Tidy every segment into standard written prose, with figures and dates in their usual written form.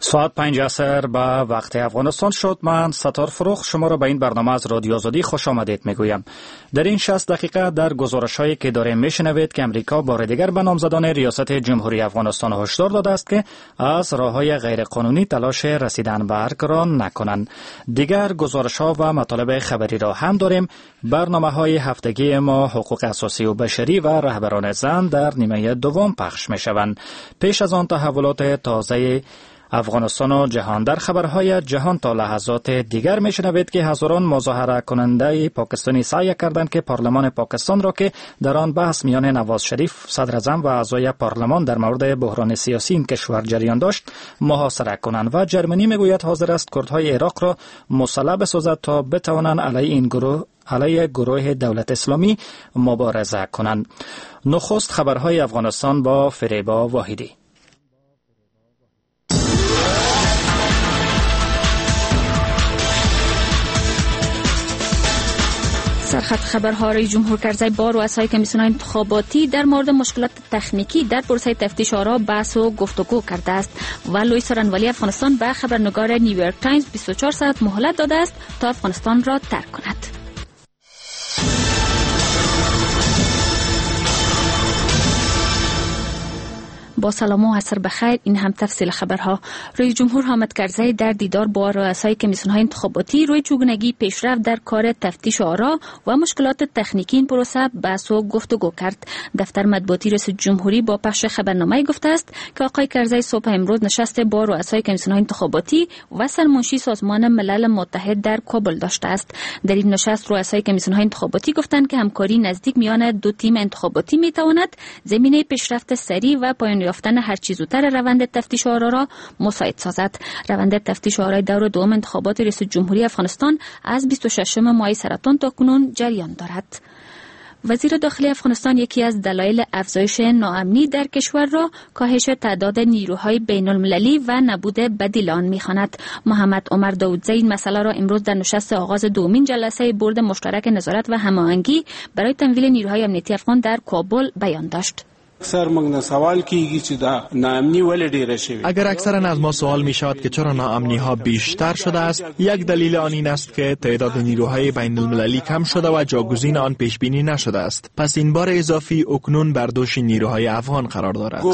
ساعت 5 عصر به وقت افغانستان شد. من ستار فروخ شما را به این برنامه از رادیو آزادی خوش آمدید میگویم. در این 60 دقیقه در گزارش‌هایی که داریم میشنوید که امریکا بار دیگر به نامزدان ریاست جمهوری افغانستان هشدار داده است که از راه‌های غیرقانونی تلاش رسیدن به ارگ را نکنند. دیگر گزارش‌ها و مطالب خبری را هم داریم. برنامه‌های هفتگی ما حقوق اساسی و بشری و رهبران زن در نیمه دوم پخش می‌شوند. پیش از آن تحولات تازه افغانستان و جهان. در خبرهای جهان تا لحظات دیگر میشنوید که هزاران مظاهره کننده پاکستانی سعی کردند که پارلمان پاکستان را که در آن بحث میان نواز شریف صدر اعظم و اعضای پارلمان در مورد بحران سیاسی این کشور جریان داشت محاصره کنند و جرمنی میگوید حاضر است کردهای عراق را مسلح بسازد تا بتوانند علیه گروه دولت اسلامی مبارزه کنند. نخست خبرهای افغانستان با فریبا واحدی. سرخط خبرها رئیس جمهور کرزی با رؤسای کمیسیون انتخاباتی در مورد مشکلات تکنیکی در پروسه تفتیش آرا بحث و گفتگو کرده است و لوئیس رنوالی افغانستان به خبرنگار نیویورک تایمز 24 ساعت مهلت داده است تا افغانستان را ترک کند. با سلام و عصر بخیر. این هم تفصیل خبرها. رئیس جمهور حامد کرزی در دیدار با رؤسای کمیسیون‌های انتخاباتی روی چگونگی پیشرفت در کار تفتیش آرا و مشکلات تکنیکی این پروسه بحث و گفتگو کرد. دفتر مطبوعاتی رئیس جمهوری با پخش خبرنامه گفته است که آقای کرزی صبح امروز نشست با رؤسای کمیسیون‌های انتخاباتی و سرمنشی سازمان ملل متحد در کابل داشته است. در این نشست رؤسای کمیسیون‌های انتخاباتی گفتند که همکاری نزدیک میان دو تیم انتخاباتی میتواند زمینه پیشرفت سریع و پایان یافتن هر چه زودتر روند تفتیش آرا را مساعد سازد. روند تفتیش آرای دور دوم انتخابات ریاست جمهوری افغانستان از 26 ماه سرطان تا کنون جریان دارد. وزیر داخلی افغانستان یکی از دلایل افزایش ناامنی در کشور را کاهش تعداد نیروهای بین المللی و نبود بدیل آن می‌خواند. محمد عمر داودزی این مسئله را امروز در نشست آغاز دومین جلسه بورد مشترک نظارت و هماهنگی برای تمویل نیروهای امنیتی افغان در کابل بیان داشت. اگر اکثرا از ما سوال می شود که چرا ناامنی ها بیشتر شده است، یک دلیل آن این است که تعداد نیروهای بین المللی کم شده و جاگزین آن پیش بینی نشده است. پس این بار اضافی اکنون بر دوش نیروهای افغان قرار دارد.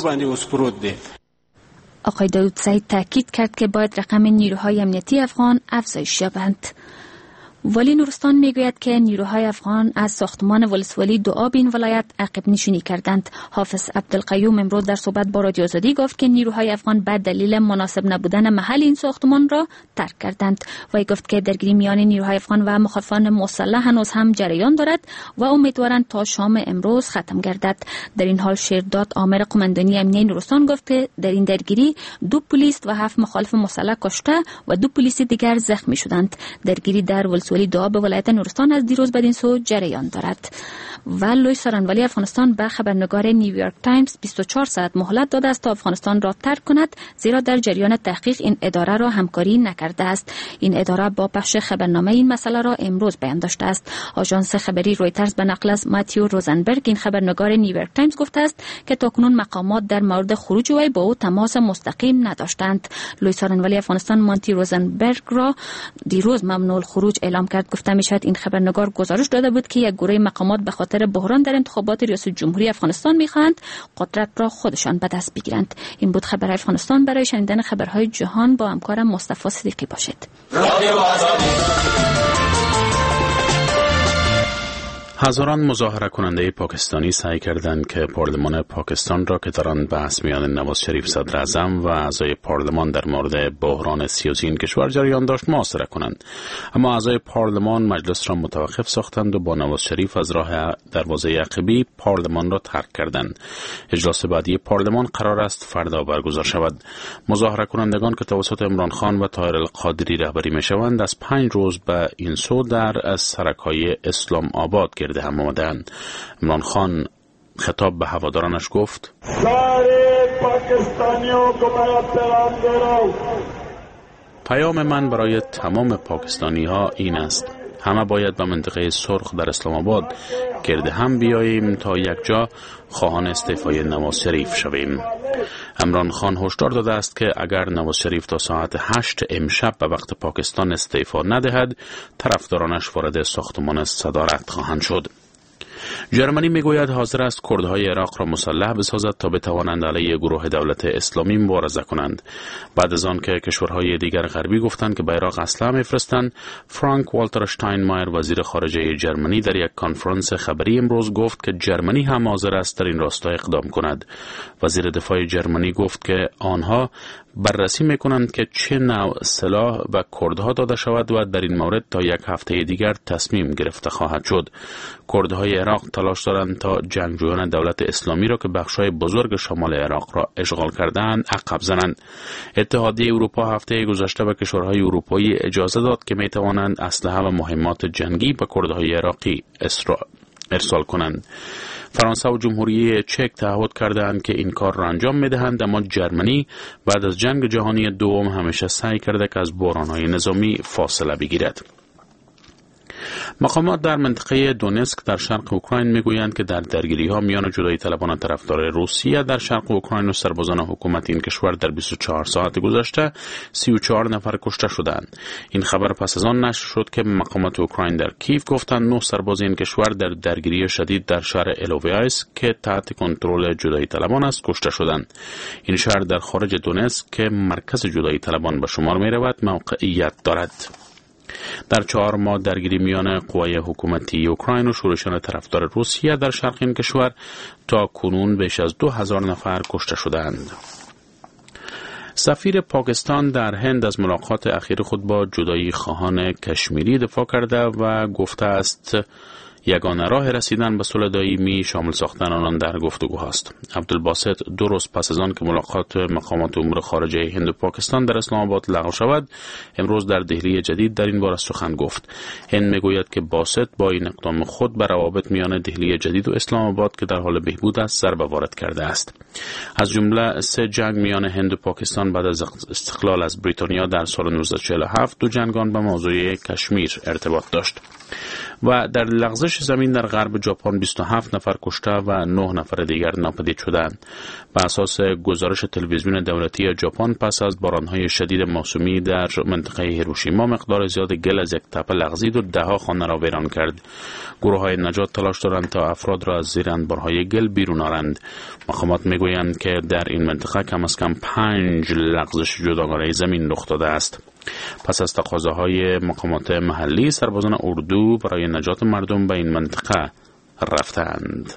آقای داودزی تاکید کرد که باید رقم نیروهای امنیتی افغان افزایش یابند. ولی نورستان میگوید که نیروهای افغان از ساختمان ولسوالی دو آب این ولایت عقب نشینی کردند. حافظ عبدالقیوم امروز در صحبت با رادیو آزادی گفت که نیروهای افغان به دلیل مناسب نبودن محل این ساختمان را ترک کردند. وی گفت که درگیری میان نیروهای افغان و مخالفان مسلح هنوز هم جریان دارد و امیدوارند تا شام امروز ختم گردد. در این حال شیرداد عامر قماندانی امنیه نورستان گفت که در این درگیری 2 پلیس و 7 مخالف مسلح کشته و 2 پلیس دیگر زخمی شدند. درگیری در ولسوالی دو به ولایت نورستان از دیروز بدین سو جریان دارد. و لوئیس رنوالی افغانستان به خبرنگار نیویورک تایمز 24 ساعت مهلت داده است تا افغانستان را ترک کند، زیرا در جریان تحقیق این اداره را همکاری نکرده است. این اداره با پخش خبرنامه این مسئله را امروز بیان داشته است. آژانس خبری رویترز به نقل از ماتیو روزنبرگ این خبرنگار نیویورک تایمز گفته است که تاکنون مقامات در مورد خروج وی با او تماس مستقیم نداشتند. لوئیس رنوالی افغانستان ماتیو روزنبرگ را دیروز ممنوع الخروج اعلام کرد. گفته میشد این خبرنگار گزارش داده بود که یک گروه مقامات به خاطر بحران در انتخابات ریاست جمهوری افغانستان میخواهند قدرت را خودشان به دست بگیرند. این بود خبرهای افغانستان. برای شنیدن خبرهای جهان با همکارم مصطفی صدیقی باشید. هزاران مظاهره کننده پاکستانی سعی کردند که پارلمان پاکستان را که در آن بحث میان نواز شریف صدر اعظم و اعضای پارلمان در مورد بحران سیاسی این کشور جریان داشت محاصره کنند، اما اعضای پارلمان مجلس را متوقف ساختند و با نواز شریف از راه دروازه عقبی پارلمان را ترک کردند. اجلاس بعدی پارلمان قرار است فردا برگزار شود. مظاهره کنندگان که توسط عمران خان و طاهر القادری رهبری میشوند از 5 روز به این سو در سرک‌های اسلام آباد گرد هم آمدند. عمران خان خطاب به هوادارانش گفت: پیام من برای تمام پاکستانی ها این است: همه باید به منطقه سرخ در اسلام آباد گرد هم بیاییم تا یک جا خواهان استعفای نواز شریف شویم. عمران خان هشدار داده است که اگر نواز شریف تا ساعت 8 امشب به وقت پاکستان استعفا ندهد، طرفدارانش وارد ساختمان صدارت خواهند شد. جرمنی میگوید حاضر است کردهای عراق را مسلح بسازد تا بتوانند علیه گروه دولت اسلامی مبارزه کنند. بعد از آن که کشورهای دیگر غربی گفتند که به عراق اسلحه میفرستند، فرانک والتر اشتاینمایر وزیر خارجه جرمنی در یک کنفرانس خبری امروز گفت که جرمنی هم حاضر است در این راستا اقدام کند. وزیر دفاع جرمنی گفت که آنها بررسی میکنند که چه نوع سلاح به کردها داده شود و در این مورد تا یک هفته دیگر تصمیم گرفته خواهد شد. کردهای عراق تلاش دارند تا جنگجویان دولت اسلامی را که بخشای بزرگ شمال عراق را اشغال کردند عقب زنند. اتحادیه اروپا هفته گذشته به کشورهای اروپایی اجازه داد که می توانند اسلحه و مهمات جنگی به کردهای عراقی ارسال کنند. فرانسه و جمهوری چک تعهد کردند که این کار را انجام می‌دهند، اما جرمنی بعد از جنگ جهانی دوم همیشه سعی کرده که از بحران‌های نظامی فاصله بگیرد. مقامات در منطقه دونسک در شرق اوکراین میگویند که در درگیری‌ها میان جدایی طلبان طرفدار روسیه در شرق اوکراین و سربازان حکومت این کشور در 24 ساعت گذشته 34 نفر کشته شدند. این خبر پس از آن نشر شد که مقامات اوکراین در کیف گفتند 9 سرباز این کشور در درگیری شدید در شهر الوویایسک که تحت کنترل جدایی طلبان است کشته شدند. این شهر در خارج دونسک که مرکز جدایی طلبان به شمار می‌رود موقعیت دارد. در 4 ماه درگیری میان قوای حکومتی اوکراین و شورشیان طرفدار روسیه در شرق این کشور تا کنون بیش از 2000 نفر کشته شدند. سفیر پاکستان در هند از ملاقات اخیر خود با جدایی خواهان کشمیری دفاع کرده و گفته است یگانه راه رسیدن به صلح دائمی شامل ساختن آنان در گفتگو است. عبدالباسط 2 روز پس از آن که ملاقات مقامات امور خارجه هند و پاکستان در اسلام آباد لغو شود، امروز در دهلی جدید در این باره سخن گفت. هند میگوید که باسط با این اقدام خود بر روابط میان دهلی جدید و اسلام آباد که در حال بهبود است ضربه وارد کرده است. از جمله 3 جنگ میان هند و پاکستان بعد از استقلال از بریتانیا در سال 1947 2 جنگ آن به موضوع کشمیر ارتباط داشت. و در لغزش زمین در غرب ژاپن 27 نفر کشته و 9 نفر دیگر ناپدید شدند. بر اساس گزارش تلویزیون دولتی ژاپن پس از بارانهای شدید موسمی در منطقه هیروشیما مقدار زیاد گل از یک تپه لغزید و 10 خانه را ویران کرد. گروه‌های نجات تلاش دارند تا افراد را از زیر انبارهای گل بیرون آرند. مقامات میگویند که در این منطقه کم از کم 5 لغزش جداگانه زمین رخ داده است. پس از تقاضاهای مقامات محلی، سربازان اردو برای نجات مردم به این منطقه رفتند.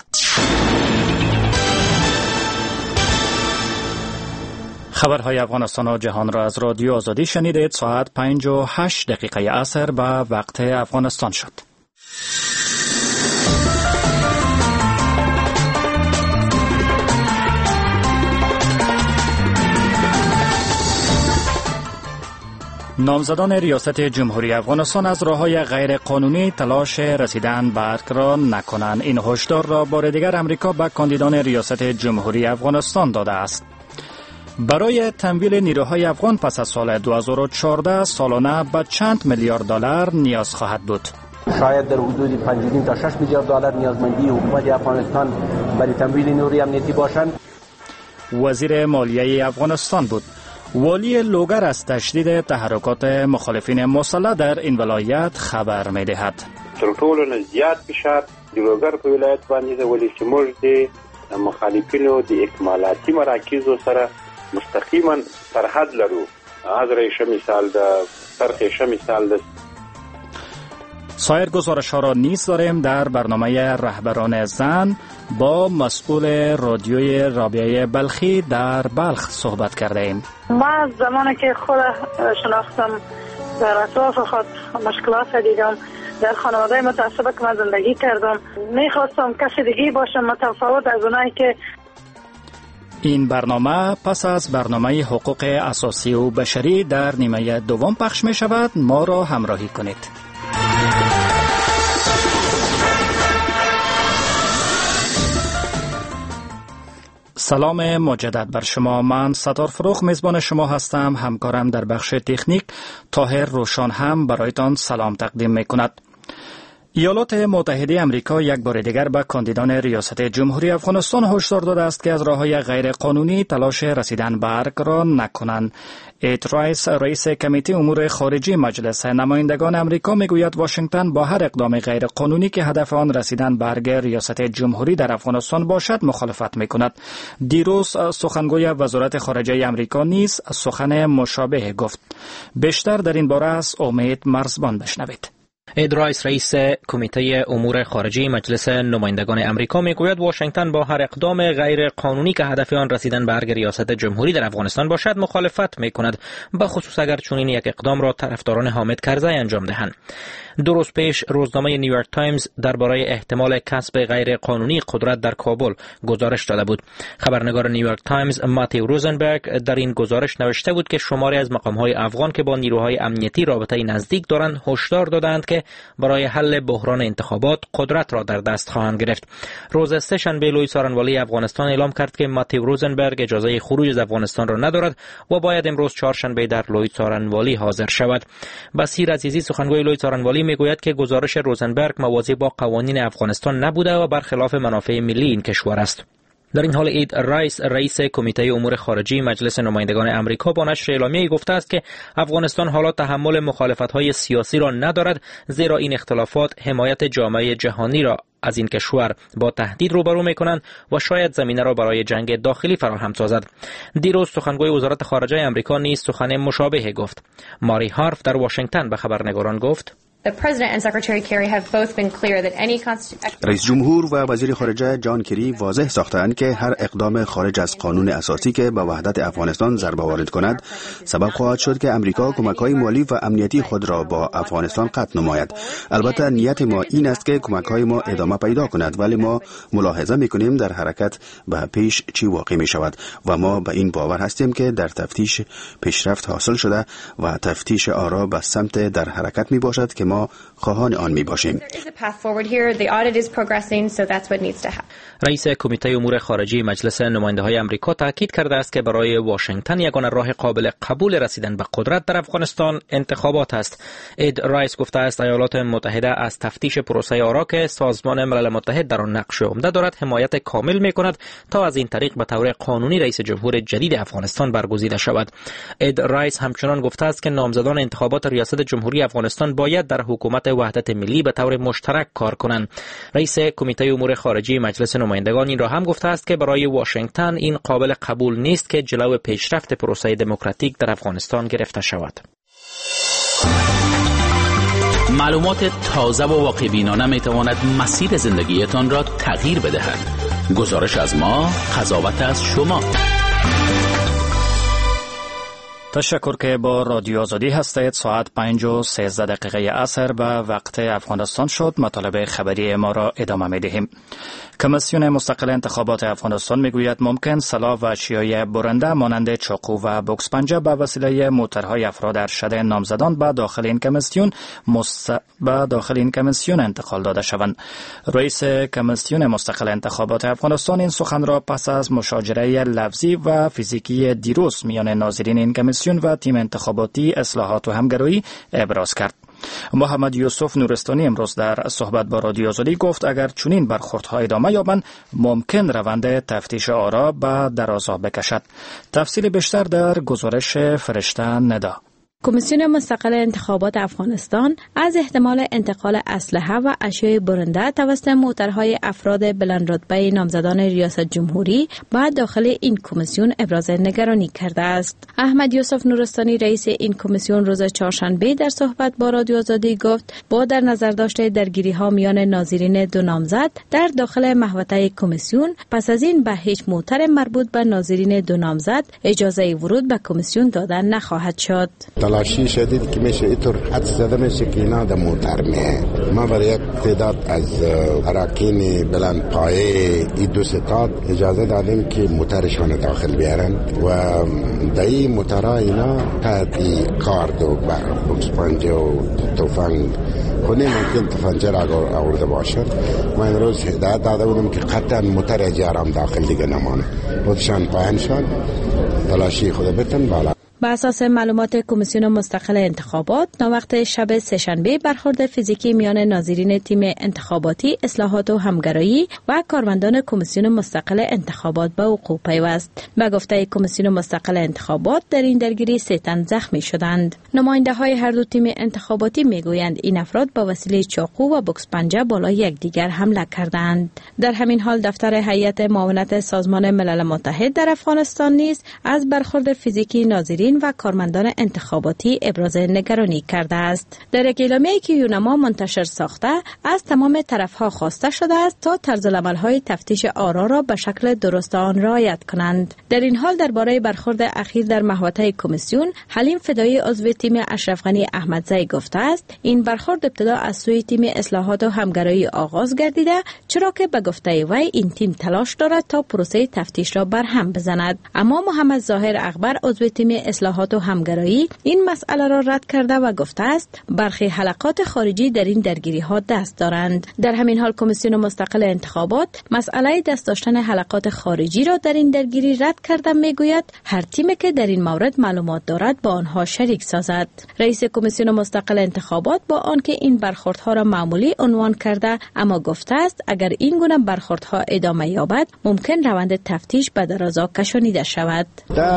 خبرهای افغانستان و جهان را از رادیو آزادی شنیدید. ساعت 5:08 عصر به وقت افغانستان شد. نامزدان ریاست جمهوری افغانستان از راه‌های غیر قانونی تلاش رسیدن به ارگ را نکنند. این هشدار را بار دیگر امریکا به کاندیدان ریاست جمهوری افغانستان داده است. برای تمویل نیروهای افغان پس از سال 2014 سالانه به چند میلیارد دلار نیاز خواهد بود. شاید در حدود 5 تا 6 میلیارد دلار نیازمندی حکومت افغانستان برای تمویل نیروی امنیتی باشند. وزیر مالیه افغانستان بود. والی لوگر از تشدید تحرکات مخالفین مسلح در این ولایت خبر می دهد. تر ټولو نه زیات فشار د لوگر په ولایت باندې د ولی چې موږ د مخالفینو د اکمالاتي مراکزو سره مستقیما سرحد لرو. حضرت مثال د سرخ مثال د سایر گزارش ها را نیز داریم. در برنامه رهبران زن با مسئول رادیوی رابعه بلخی در بلخ صحبت کرده ایم. من زمانی که خود شناختم در اطراف خود مشکلات دیدم، در خانواده متعصبه که من زندگی کردم، میخواستم کسی دیگه باشم متفاوت از اونایی که. این برنامه پس از برنامه حقوق اساسی و بشری در نیمه دوم پخش می شود. ما را همراهی کنید. سلام مجدد بر شما. من ستار فروخ میزبان شما هستم. همکارم در بخش تکنیک طاهر روشان هم برایتان سلام تقدیم میکند. ایالات متحده آمریکا یک بار دیگر به کاندیدان ریاست جمهوری افغانستان هشدار داده است که از راه‌های غیر قانونی تلاش رسیدن به ارگ را نکنند. اد رایس، رئیس کمیته امور خارجی مجلس نمایندگان آمریکا میگوید واشنگتن با هر اقدام غیر قانونی که هدف آن رسیدن به ارگ ریاست جمهوری در افغانستان باشد مخالفت میکند. دیروز سخنگوی وزارت خارجه آمریکا نیز سخن مشابه گفت. بیشتر در این باره از امید مرزبان بشنوید. اد رایس، رئیس کمیته امور خارجی مجلس نمایندگان آمریکا میگوید واشنگتن با هر اقدام غیر قانونی که هدف آن رسیدن به ارگ ریاست جمهوری در افغانستان باشد مخالفت میکند، به خصوص اگر چنین یک اقدام را طرفداران حامد کرزی انجام دهند. 2 روز پیش روزنامه نیویورک تایمز درباره احتمال کسب غیر قانونی قدرت در کابل گزارش داده بود. خبرنگار نیویورک تایمز ماتیو روزنبرگ در این گزارش نوشته بود که شماری از مقام‌های افغان که با نیروهای امنیتی رابطه نزدیک دارند هشدار دادند که برای حل بحران انتخابات قدرت را در دست خواهند گرفت. روز سه‌شنبه لوی سارنوالی افغانستان اعلام کرد که ماتیو روزنبرگ اجازه خروج از افغانستان را ندارد و باید امروز چهارشنبه در لوی سارنوالی حاضر شود. بصیر عزیزی، سخنگوی لوی سارنوالی میگوید که گزارش روزنبرگ موازی با قوانین افغانستان نبوده و برخلاف منافع ملی این کشور است. در این حال اد رایس، رئیس کمیته امور خارجی مجلس نمایندگان آمریکا با نشر اعلامیه‌ای گفته است که افغانستان حالا تحمل مخالفت‌های سیاسی را ندارد، زیرا این اختلافات حمایت جامعه جهانی را از این کشور با تهدید روبرو می‌کنند و شاید زمینه را برای جنگ داخلی فراهم سازد. دیروز سخنگوی وزارت خارجه آمریکا نیز سخن مشابه گفت. ماری هارف در واشنگتن به خبرنگاران گفت: رئیس جمهور و وزیر خارجه جان کری واضح ساختند که هر اقدام خارج از قانون اساسی که به وحدت افغانستان ضربه وارد کند سبب خواهد شد که امریکا کمک‌های مالی و امنیتی خود را با افغانستان قطع نماید. البته نیت ما این است که کمک‌های ما ادامه پیدا کند، ولی ما ملاحظه می‌کنیم در حرکت به پیش چی واقع می‌شود و ما به این باور هستیم که در تفتیش پیشرفت حاصل شده و تفتیش آرا به سمت در حرکت می‌باشد که ما خواهان آن می باشیم. رئیس کمیته امور خارجی مجلس نماینده‌های آمریکا تاکید کرده است که برای واشنگتن یگانه راه قابل قبول رسیدن به قدرت در افغانستان انتخابات است. اد رایس گفته است ایالات متحده از تفتیش پروسه آرا که سازمان ملل متحد در آن نقش عمده دارد حمایت کامل می‌کند تا از این طریق به طور قانونی رئیس جمهور جدید افغانستان برگزیده شود. اد رایس همچنان گفته است که نامزدان انتخابات ریاست جمهوری افغانستان باید در حکومت وحدت ملی به طور مشترک کار کنند. رئیس کمیته امور خارجی مجلس نمایندگان این را هم گفته است که برای واشنگتن این قابل قبول نیست که جلو پیشرفت پروسه دموکراتیک در افغانستان گرفته شود. معلومات تازه و واقع‌بینانه میتواند مسیر زندگیتان را تغییر بدهد. گزارش از ما، قضاوت از شما. تشکر که با رادیو آزادی هستید. ساعت 5:13 عصر به وقت افغانستان شد. مطالب خبری ما را ادامه می دهیم. کمیسیون مستقل انتخابات افغانستان میگوید ممکن سلاح و اشیای برنده مانند چاقو و بوکس پنجه به وسیله موترهای افراد ارشد نامزدان به داخل این کمیسیون انتقال داده شوند. رئیس کمیسیون مستقل انتخابات افغانستان این سخن را پس از مشاجره لفظی و فیزیکی دیروز میان ناظرین این کمیسیون و تیم انتخاباتی اصلاحات و همگرایی ابراز کرد. محمد یوسف نورستانی امروز در صحبت با رادیو آزادی گفت اگر چنین برخوردها ادامه یابند ممکن روند تفتیش آرا به درازا بکشد. تفصیل بیشتر در گزارش فرشته ندا. کمیسیون مستقل انتخابات افغانستان از احتمال انتقال اسلحه و اشیاء برنده توسط موترهای افراد بلندرتبه نامزدان ریاست جمهوری بعد داخل این کمیسیون ابراز نگرانی کرده است. احمد یوسف نورستانی رئیس این کمیسیون روز چهارشنبه در صحبت با رادیو آزادی گفت با در نظر داشته درگیری‌ها میان ناظرین دو نامزد در داخل محوطه کمیسیون پس از این به هیچ موتر مربوط به ناظرین دو نامزد اجازه ورود به کمیسیون داده نخواهد شد. تلاشی شدید که میشه اینطور حد زده میشه که اینا در موتر میه. ما برای یک تعداد از اراکین بلند پایه این دو ستاد اجازه دادیم که موترشان داخل بیارن و در این موترها اینا تحت کارد و بوکس پنجه و توفنگ خونه ممکن تفنجه را آورده باشد. ما امروز هدایت داده بودم که قطعا موتر اجارم داخل دیگه نمانه. خودشان پایین شد تلاشی خود بتن بالا. بر اساس معلومات کمیسیون مستقل انتخابات، ناوقت شب سه‌شنبه برخورد فیزیکی میان ناظرین تیم انتخاباتی، اصلاحات و همگرایی و کارمندان کمیسیون مستقل انتخابات به وقوع پیوست. به گفته کمیسیون مستقل انتخابات، در این درگیری 3 تن زخمی شدند. نماینده های هر دو تیم انتخاباتی میگویند این افراد با وسیله چاقو و بوکس پنجه بالای یکدیگر حمله کردند. در همین حال دفتر هیئت معاونت سازمان ملل متحد در افغانستان نیز از برخورد فیزیکی ناظرین و کارمندان انتخاباتی ابراز نگرانی کرده است. در یک اعلامیه‌ای که یونما منتشر ساخته، از تمام طرف‌ها خواسته شده است تا طرزالعمل‌های تفتیش آرا را به شکل درست آن رعایت کنند. در این حال درباره برخورد اخیر در محوطه کمیسیون، حلیم فدایی عضو تیم اشرف غنی احمدزی گفته است این برخورد ابتدا از سوی تیم اصلاحات و همگرایی آغاز گردیده، چرا که به گفته وی این تیم تلاش دارد تا پروسه تفتیش را برهم بزند. اما محمد ظاهر اکبر عضو تیم اصلاحات و همگرایی این مسئله را رد کرده و گفته است برخی حلقات خارجی در این درگیری ها دست دارند. در همین حال کمیسیون مستقل انتخابات مسئله دست داشتن حلقات خارجی را در این درگیری رد کرده، میگوید هر تیمی که در این مورد معلومات دارد با آنها شریک سازد. رئیس کمیسیون مستقل انتخابات با آنکه این برخوردها را معمولی عنوان کرده، اما گفته است اگر این گونه برخوردها ادامه یابد ممکن روند تفتیش به درازا کشانیده شود.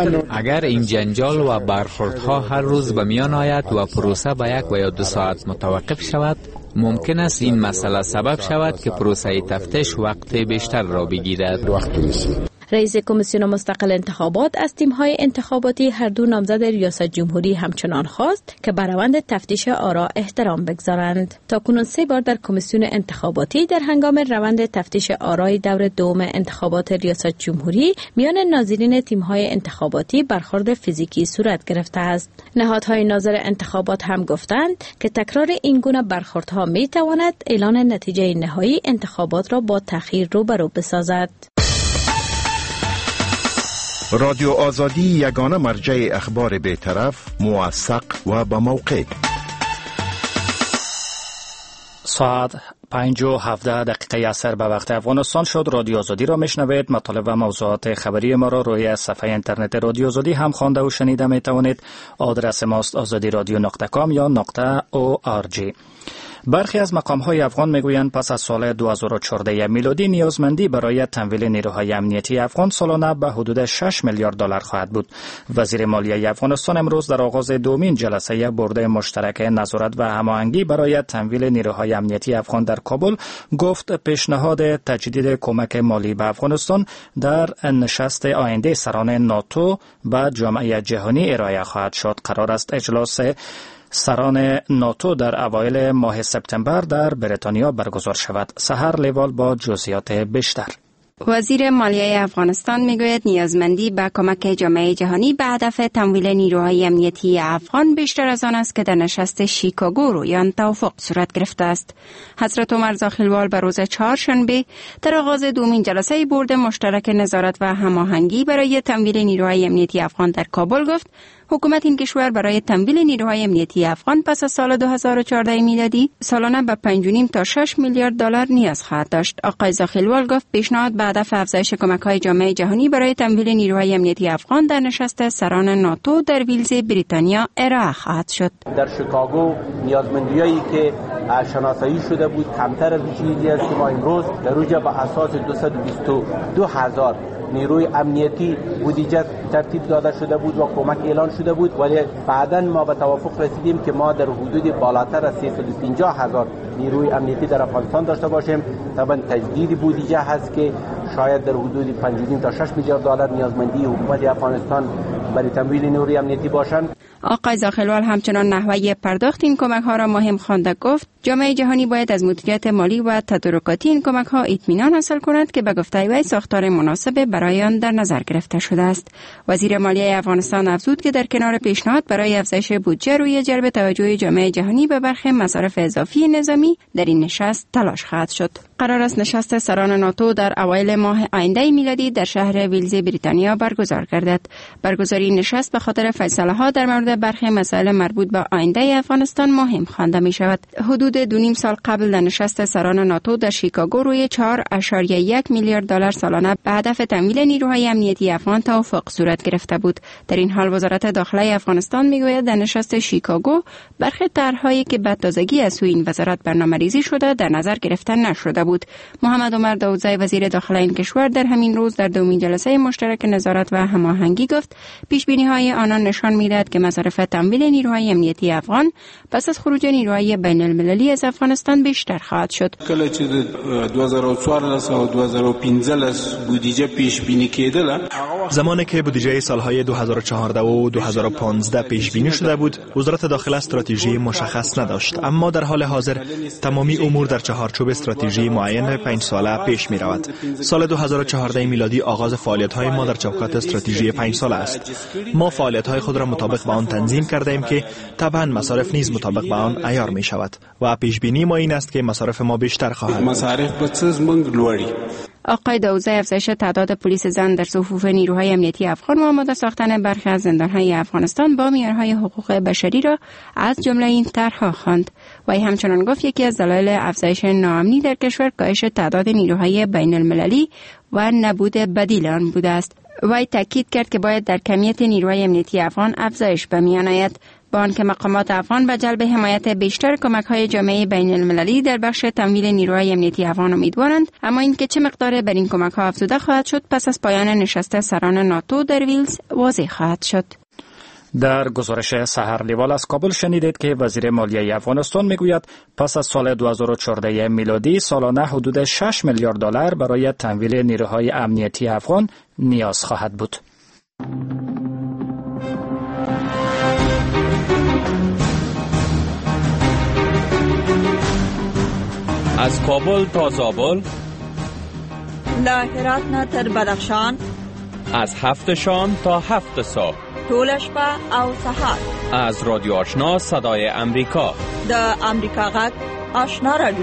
اگر این جنجال و برخوردها هر روز به میان آید و پروسه به 1 و یا 2 ساعت متوقف شود، ممکن است این مسئله سبب شود که پروسه تفتیش وقت بیشتر را بگیرد. رئیس کمیسیون مستقل انتخابات از تیم‌های انتخاباتی هر دو نامزد ریاست جمهوری همچنان خواست که بر روند تفتیش آرا احترام بگذارند. تاکنون 3 بار در کمیسیون انتخاباتی در هنگام روند تفتیش آرای دور دوم انتخابات ریاست جمهوری میان ناظرین تیم‌های انتخاباتی برخورد فیزیکی صورت گرفته است. نهادهای ناظر انتخابات هم گفتند که تکرار این گونه برخوردها می‌تواند اعلان نتیجه نهایی انتخابات را با تأخیر روبرو بسازد. رادیو آزادی یگانه مرجع اخبار بی‌طرف، موثق و با موقع. ساعت 5:17 عصر به وقت افغانستان شد. رادیو آزادی را میشنوید. مطالب و موضوعات خبری ما را روی صفحه اینترنت رادیو آزادی هم خوانده و شنیده می توانید. آدرس ماست azadiradio.com یا .org. برخی از مقام‌های افغان میگویند پس از سال 2014 میلادی نیازمندی برای تمویل نیروهای امنیتی افغان سالانه به حدود 6 میلیارد دلار خواهد بود. وزیر مالیه افغانستان امروز در آغاز دومین جلسه بورد مشترک نظارت و هماهنگی برای تمویل نیروهای امنیتی افغان در کابل گفت پیشنهاد تجدید کمک مالی به افغانستان در نشست آینده سران ناتو و جامعه جهانی ارائه خواهد شد. قرار است اجلاس سران ناتو در اوایل ماه سپتامبر در بریتانیا برگزار شود. سحر لیوال با جزئیات بیشتر. وزیر مالیه افغانستان میگوید نیازمندی به کمک جامعه جهانی به هدف تمویل نیروهای امنیتی افغان بیشتر از آن است که در نشست شیکاگو رویان توافق صورت گرفته است. حضرت عمر زاخیلوال به روز چهارشنبه در آغاز دومین جلسه بورد مشترک نظارت و هماهنگی برای تمویل نیروهای امنیتی افغان در کابل گفت حکومت این کشور برای تمویل نیروهای امنیتی افغان پس از سال 2014 میلادی سالانه به 5.5 تا 6 میلیارد دلار نیاز خواهد داشت. آقای زاخیلوال گفت پیشنهاد به هدف افزایش کمک‌های جامعه جهانی برای تمویل نیروهای امنیتی افغان در نشست سران ناتو در ویلز بریتانیا ارائه خواهد شد. در شیکاگو نیازمندیایی که شناسایی شده بود کمتر از چیزی است که ما امروز در روزا به اساس 222,000 نیروی امنیتی بودجه ترتیب داده شده بود و کمک اعلان شده بود، ولی بعداً ما به توافق رسیدیم که ما در حدود بالاتر از 350,000 نیروی امنیتی در افغانستان داشته باشیم. طبعا تجدید بودجه هست که شاید در حدود 5.5 تا 6 میلیارد دلار نیازمندی حکومت افغانستان برای تمویل نیروی امنیتی باشند. آقای زاخیلوال همچنان نحوه پرداخت این کمک ها را مهم خوانده گفت جامعه جهانی باید از مدیریت مالی و تدارکاتی این کمک‌ها اطمینان حاصل کند که به گفته وی ساختار مناسب برای آن در نظر گرفته شده است. وزیر مالیه افغانستان افزود که در کنار پیشنهاد برای افزایش بودجه روی جلب توجه جامعه جهانی به برخی مصارف اضافی نظامی در این نشست تلاش خواهد شد. قرار است نشست سران ناتو در اوایل ماه آینده میلادی در شهر ویلز بریتانیا برگزار گردد. برگزاری نشست به خاطر فیصله‌ها در مورد برخی مسائل مربوط به آینده افغانستان مهم خوانده می شود. حدود 2.5 سال قبل در نشست سران ناتو در شیکاگو روی 4.1 میلیارد دلار سالانه به هدف تمویل نیروهای امنیتی افغان توافق صورت گرفته بود. در این حال وزارت داخله افغانستان میگوید در نشست شیکاگو برخی طرح‌هایی که به تازگی از سوی این وزارت برنامه‌ریزی شده در نظر گرفته نشده بود. محمد عمر داودزی وزیر داخله این کشور در همین روز در دومین جلسه مشترک نظارت و هماهنگی گفت پیش‌بینی‌های آنان نشان می‌دهد که مصارف تمویل نیروهای امنیتی افغان پس از خروج نیروهای بین‌المللی از افغانستان بیشتر خواهد شد. کله چې 2014 و 2015 بودجه پیش بینی کېدله، زمانی که بودجه سالهای 2014 و 2015 پیش بینی شده بود، وزارت داخله استراتژی مشخص نداشت، اما در حال حاضر تمامی امور در چهارچوب استراتژی معین 5 ساله پیش می رود. سال 2014 میلادی آغاز فعالیت‌های ما در چوکات استراتژی 5 ساله است. ما فعالیت‌های خود را مطابق با آن تنظیم کرده ایم که طبعاً مصارف نیز مطابق با آن عیار می شود و پیش بینی ما این است که مصارف ما بیشتر خواهد. مصارف بسیار منگ لوری. آقای داوزی افزایش تعداد پلیس زن در صفوف نیروهای امنیتی افغان و آماده ساختن برخی از زندان‌های افغانستان با معیارهای حقوق بشری را از جمله این طرح‌ها خواند. وی همچنان گفت یکی از دلایل افزایش ناامنی در کشور کاهش تعداد نیروهای بین‌المللی و نبود بدیل آن بوده است. وی تاکید کرد که باید در کمیت نیروهای امنیتی افغان افزایش به میان آید، با آنکه مقامات افغان به جلب حمایت بیشتر کمک‌های جامعه بین‌المللی در بخش تمویل نیروهای امنیتی افغان امیدوارند، اما اینکه چه مقدار بر این کمک‌ها افزوده خواهد شد پس از پایان نشست سران ناتو در ویلز واضح خواهد شد. در گزارش سحر لیوال از کابل شنیدید که وزیر مالیه افغانستان میگوید پس از سال 2014 میلادی سالانه حدود 6 میلیارد دلار برای تمویل نیروهای امنیتی افغان نیاز خواهد بود. از کابل تا زابل، له هرات نه تر بدخشان، از 7 شام تا 7 صبح، ټول شپه او سهار، از رادیو آشنا صدای امریکا، د امریکا غږ آشنا رادیو.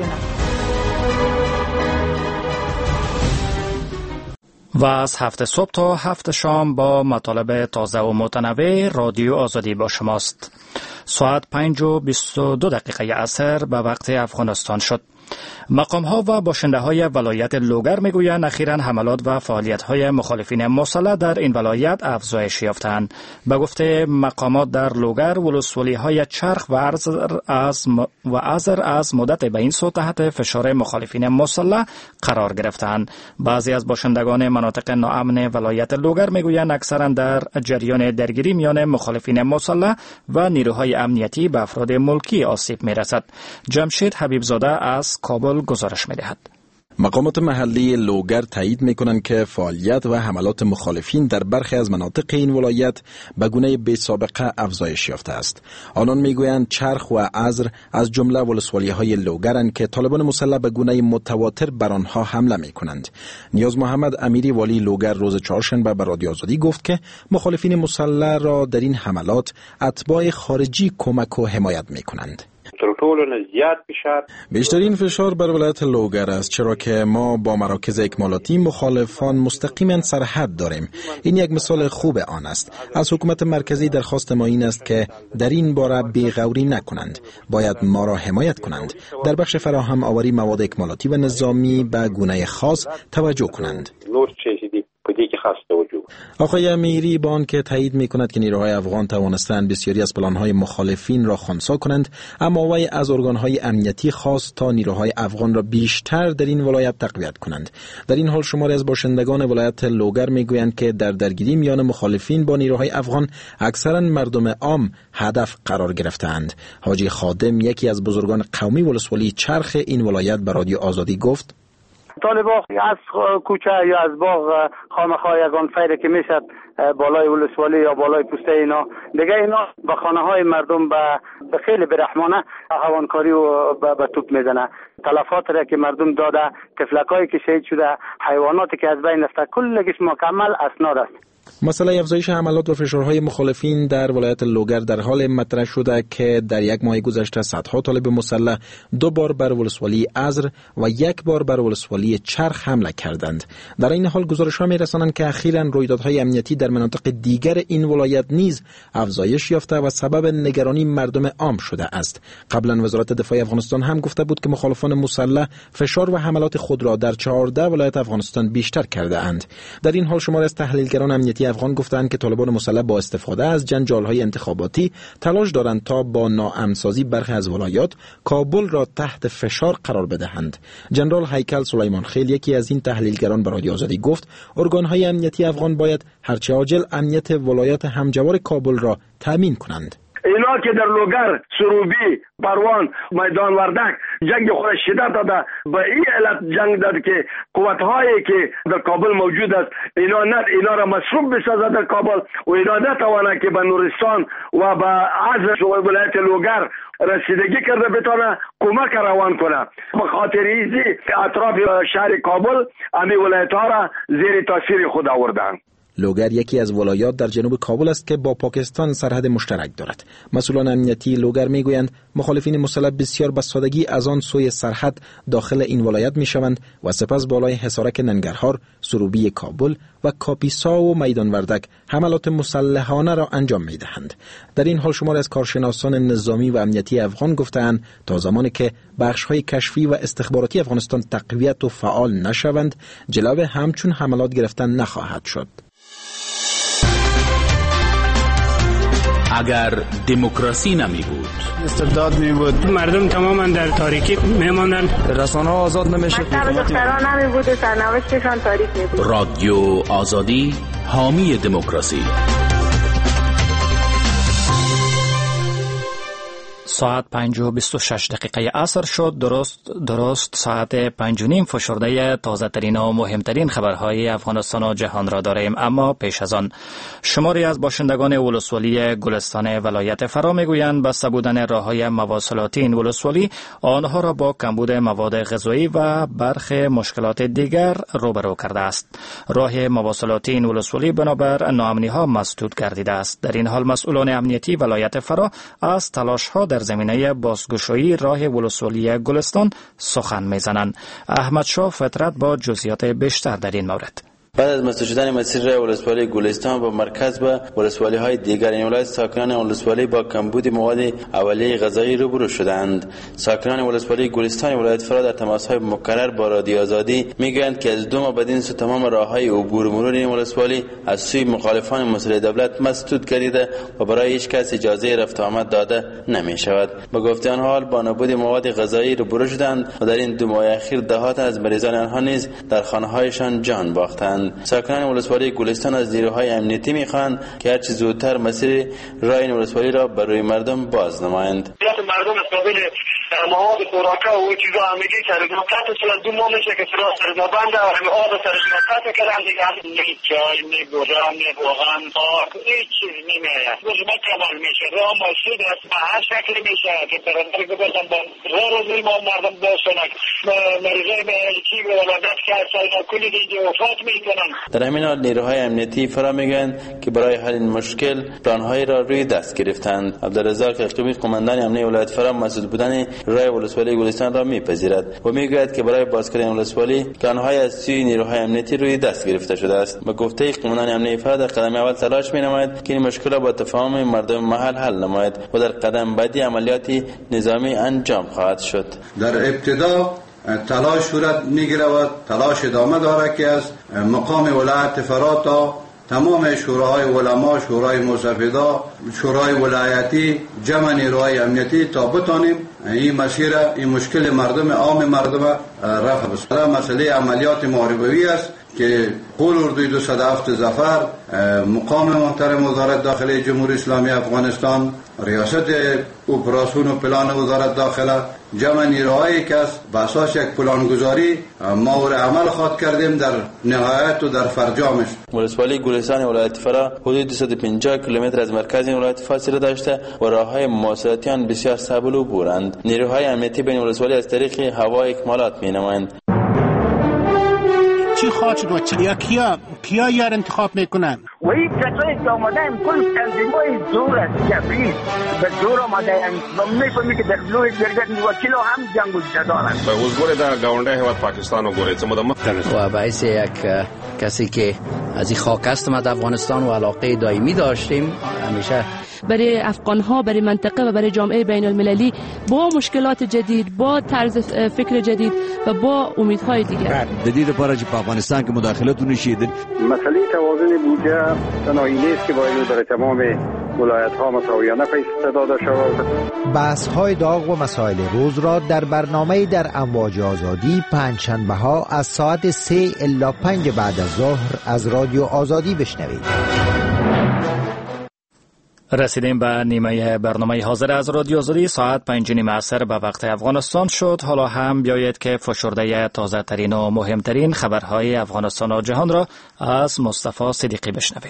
و از 7 صبح تا 7 شام با مطالب تازه و متنوع رادیو آزادی با شماست. ساعت 5:22 عصر به وقت افغانستان شد. مقام‌ها و باشنده‌های ولایت لوگر می‌گویند اخیراً حملات و فعالیت‌های مخالفین مسلح در این ولایت افزایش یافته‌اند. به گفته مقامات در لوگر ولسوالی‌های چرخ و ازر از مدت به این سو تحت فشار مخالفین مسلح قرار گرفته‌اند. بعضی از باشندگان مناطق ناامن ولایت لوگر می‌گویند اکثراً در جریان درگیری میان مخالفین مسلح و نیروهای امنیتی به افراد ملکی آسیب می‌رسد. جمشید حبیبزاده از کابل گزارش می‌دهد. مقامات محلی لوگر تایید می‌کنند که فعالیت و حملات مخالفین در برخی از مناطق این ولایت به گونه بی‌سابقه افزایش یافته است. آنان می‌گویند چرخ و ازر از جمله ولسوالی‌های لوگرند که طالبان مسلح به گونه متواتر بر آنها حمله می‌کنند. نیاز محمد امیری والی لوگر روز چهارشنبه به رادیو آزادی گفت که مخالفین مسلح را در این حملات اتباع خارجی کمک و حمایت می‌کنند. بیشترین فشار بر ولایت لوگر است، چرا که ما با مراکز اکمالاتی مخالفان مستقیما سرحد داریم. این یک مثال خوب آن است. از حکومت مرکزی درخواست ما این است که در این باره بی‌غوری نکنند، باید ما را حمایت کنند. در بخش فراهم آوری مواد اکمالاتی و نظامی به گونه خاص توجه کنند. آقای امیری با آنکه تایید می‌کند که نیروهای افغان توانستند بسیاری از پلان‌های مخالفین را خنثی کنند، اما وی از ارگان‌های امنیتی خواست تا نیروهای افغان را بیشتر در این ولایت تقویت کنند. در این حال شماری از باشندگان ولایت لوگر می‌گویند که در درگیری میان مخالفین با نیروهای افغان اکثراً مردم عام هدف قرار گرفتند. حاجی خادم، یکی از بزرگان قومی ولسوالی چرخ این ولایت، به رادیو آزادی گفت: طالبان از کوچه یا از باغ خامخا یگان فایده که میشد بالای ولسوالی یا بالای پوسته اینا دیگه اینا به خانه های مردم به خیلی برحمانه هوانکاری و به توپ میزنه. تلفات را که مردم داده، تفلکایی که شهید شده، حیواناتی که از بین رفته، کلش مکمل اسناد است. مسئله افزایش حملات و فشارهای مخالفین در ولایت لوگر در حال مطرح شده که در یک ماه گذشته صدها طالب مسلح 2 بار بر ولسوالی ازر و 1 بار بر ولسوالی چرخ حمله کردند. در این حال گزارش‌ها می‌رسانند که اخیراً رویدادهای امنیتی در مناطق دیگر این ولایت نیز افزایش یافته و سبب نگرانی مردم عام شده است. قبلا وزارت دفاع افغانستان هم گفته بود که مخالفان مسلح فشار و حملات خود را در 14 ولایت افغانستان بیشتر کرده اند. در این حال شماری از تحلیلگران امنیتی افغان گفتند که طالبان مسلح با استفاده از جنجال‌های انتخاباتی تلاش دارند تا با ناامن‌سازی برخی از ولایات کابل را تحت فشار قرار بدهند. جنرال هیکل سلیمان خیل یکی از این تحلیلگران به رادیو آزادی گفت ارگان‌های امنیتی افغان باید هرچه عاجل امنیت ولایات همجوار کابل را تامین کنند. اینا که در لوگر، سروبی، پروان، میدان وردک جنگ خود شدت داده، به این علت جنگ داد که قوت‌هایی که در کابل موجود است اینا را مصروف بسازد در کابل و اینا نتوانه که به نورستان و به عزل ولایت لوگر رسیدگی کرده بتونه کمک روان کنه. به خاطر ایزی اطراف شهر کابل امی ولایت‌ها را زیر تاثیر خود آوردن. لوگر یکی از ولایات در جنوب کابل است که با پاکستان سرحد مشترک دارد. مسئولان امنیتی لوگر میگویند مخالفین مسلح بسیار به سادگی از آن سوی سرحد داخل این ولایت میشوند و سپس بالای حصارک ننگرهار، سروبی کابل و کاپیسا و میدان وردک حملات مسلحانه را انجام میدهند. در این حال شماری از کارشناسان نظامی و امنیتی افغان گفتند تا زمانی که بخش‌های کشفی و استخباراتی افغانستان تقویت و فعال نشوند، جلو همچون حملات گرفتن نخواهد شد. اگر دموکراسی نمی بود، استبداد می بود، مردم تماما در تاریکی می ماندن، رسانه‌ها آزاد نمیشد، دختران نمی بود، سرنوشتشان تاریک می بود. رادیو آزادی حامی دموکراسی. ساعت 5:26 عصر شد. درست ساعت 5:30 فشرده تازه ترین و مهمترین خبرهای افغانستان و جهان را داریم. اما پیش از آن شماری از باشندگان ولسوالی گلستان ولایت فرا میگویند بسته بودن راههای مواصلاتی این ولسوالی آنها را با کمبود مواد غذایی و برخی مشکلات دیگر روبرو کرده است. راه مواصلاتی این ولسوالی بنابر ناامنی ها مسدود گردیده است. در این حال مسئولان امنیتی ولایت فرا از تلاش ها در زمینه بازگشایی راه ولسوالی گلستان سخن میزنند. احمد شاه فطرت با جزئیات بیشتر در این مورد. بعد از مسدود شدن مسیر راه ولسوالی گلستان با مرکز به ولسوالی های دیگر این ولایت، ساکنان ولسوالی با کمبود مواد اولیه غذایی روبرو شدند. ساکنان ولسوالی گلستان ولایت فرا در تماس های مکرر با رادیو آزادی میگویند که از 2 ماه بدین سو تمام راههای عبور و مرور این ولسوالی از سوی مخالفان مسئله دولت مسدود گردیده و برای هیچ کس اجازه رفت و آمد داده نمی شود. با گفته آن حال با نابود مواد غذایی روبرو شدند و در این 2 ماه اخیر دهات از مریضان آنها نیز در خانه‌هایشان جان باختند. ساکنان ولسوالی گلستان از نیروهای امنیتی میخواهند که هرچه زودتر مسیر راه این ولسوالی را بر روی مردم باز نمایند. مردم مقابل مواد خوراکه و چیزا همگی سرگرم قطع شدن. 2 ماه میشه که سراغ سرگرم بنده و همه آب سرگرم قطع کردن دیگه. نه چای، نه گرم، نه روغن، آب، هیچ چیز نمیآید. خدمت کمال میشه. راه مسدود است. به هر شکل میشه که برادر گفتن با روز ما مردم باشن. مریضای به چی ولادت کردن کلی دیگه وفات میکنن. در همین حال نیروهای امنیتی فرا میگویند که برای حل این مشکل پلان‌هایی را روی دست گرفتند. عبدالرزاق اقلیمی قماندان امنیه ولایت فرا مسدود بودن راه ولسوالی گلستان را میپذیرد و میگوید که برای بازکردن ولسوالی پلان‌های از سوی نیروهای امنیتی روی دست گرفته شده است. به گفته قماندان امنیه فرا در قدم اول تلاش مینماید که این مشکل را با تفاهم مردم محل حل نماید و در قدم بعدی عملیاتی نظامی انجام خواهد شد. در ابتدا تلاش صورت می‌گیرد، تلاش ادامه دارد که از مقام ولایت فرا تا تمام شوراهای علما، شورای مستفیدا، شورای ولایتی، جمع نیروهای امنیتی تا بتانیم این مسیر، این مشکل مردم عام مردم رفع بسازیم. مسئله عملیات محاربوی است که قول اردوی 207 ظفر، مقام محترم وزارت داخله جمهوری اسلامی افغانستان، ریاست اپراسیون و پلان وزارت داخله، جمع نیروهایی که است به اساس یک پلانگذاری ما او عمل خواد کردیم در نهایت و در فرجامش. ولسوالی گلستان ولایت فرا حدود 250 کیلومتر از مرکز این ولایت فاصله داشته و راههای مواصلاتی آن بسیار سهل و بورند. نیروهای امنیتی بین ولسوالی از طریق هوا اکمالات می‌نمایند. چی خواهد شد و کیا یار انتخاب میکنن؟ و این کسایی که آمده هم کل تنظیمای زور است، جبری به زور آمده هم و میفهمی که در لوی جرگت وکیل هم جنگ و جدارند. به حضور در گاونده هیواد پاکستان و گوریتم و باعث یک کسی که از این خاک است ما در افغانستان و علاقه دائمی داشتیم همیشه برای افغان‌ها، برای منطقه و برای جامعه بین المللی با مشکلات جدید، با طرز فکر جدید و با امیدهای دیگر. جدید پارچ په افغانستان کې مداخلت ونشید. مسئله توازن بودجه تنهایی نیست که باید برای تمام ولایت‌ها مساویانه پیش داده شود. بحث‌های داغ و مسائل روز را در برنامه در امواج آزادی پنجشنبه‌ها از ساعت 3 الی 5 بعد از ظهر از رادیو آزادی بشنوید. رسیدیم به نیمه برنامه حاضر از رادیو آزادی. ساعت 5:30 عصر به وقت افغانستان شد. حالا هم بیایید که فشرده تازه ترین و مهمترین خبرهای افغانستان و جهان را از مصطفی صدیقی بشنویم.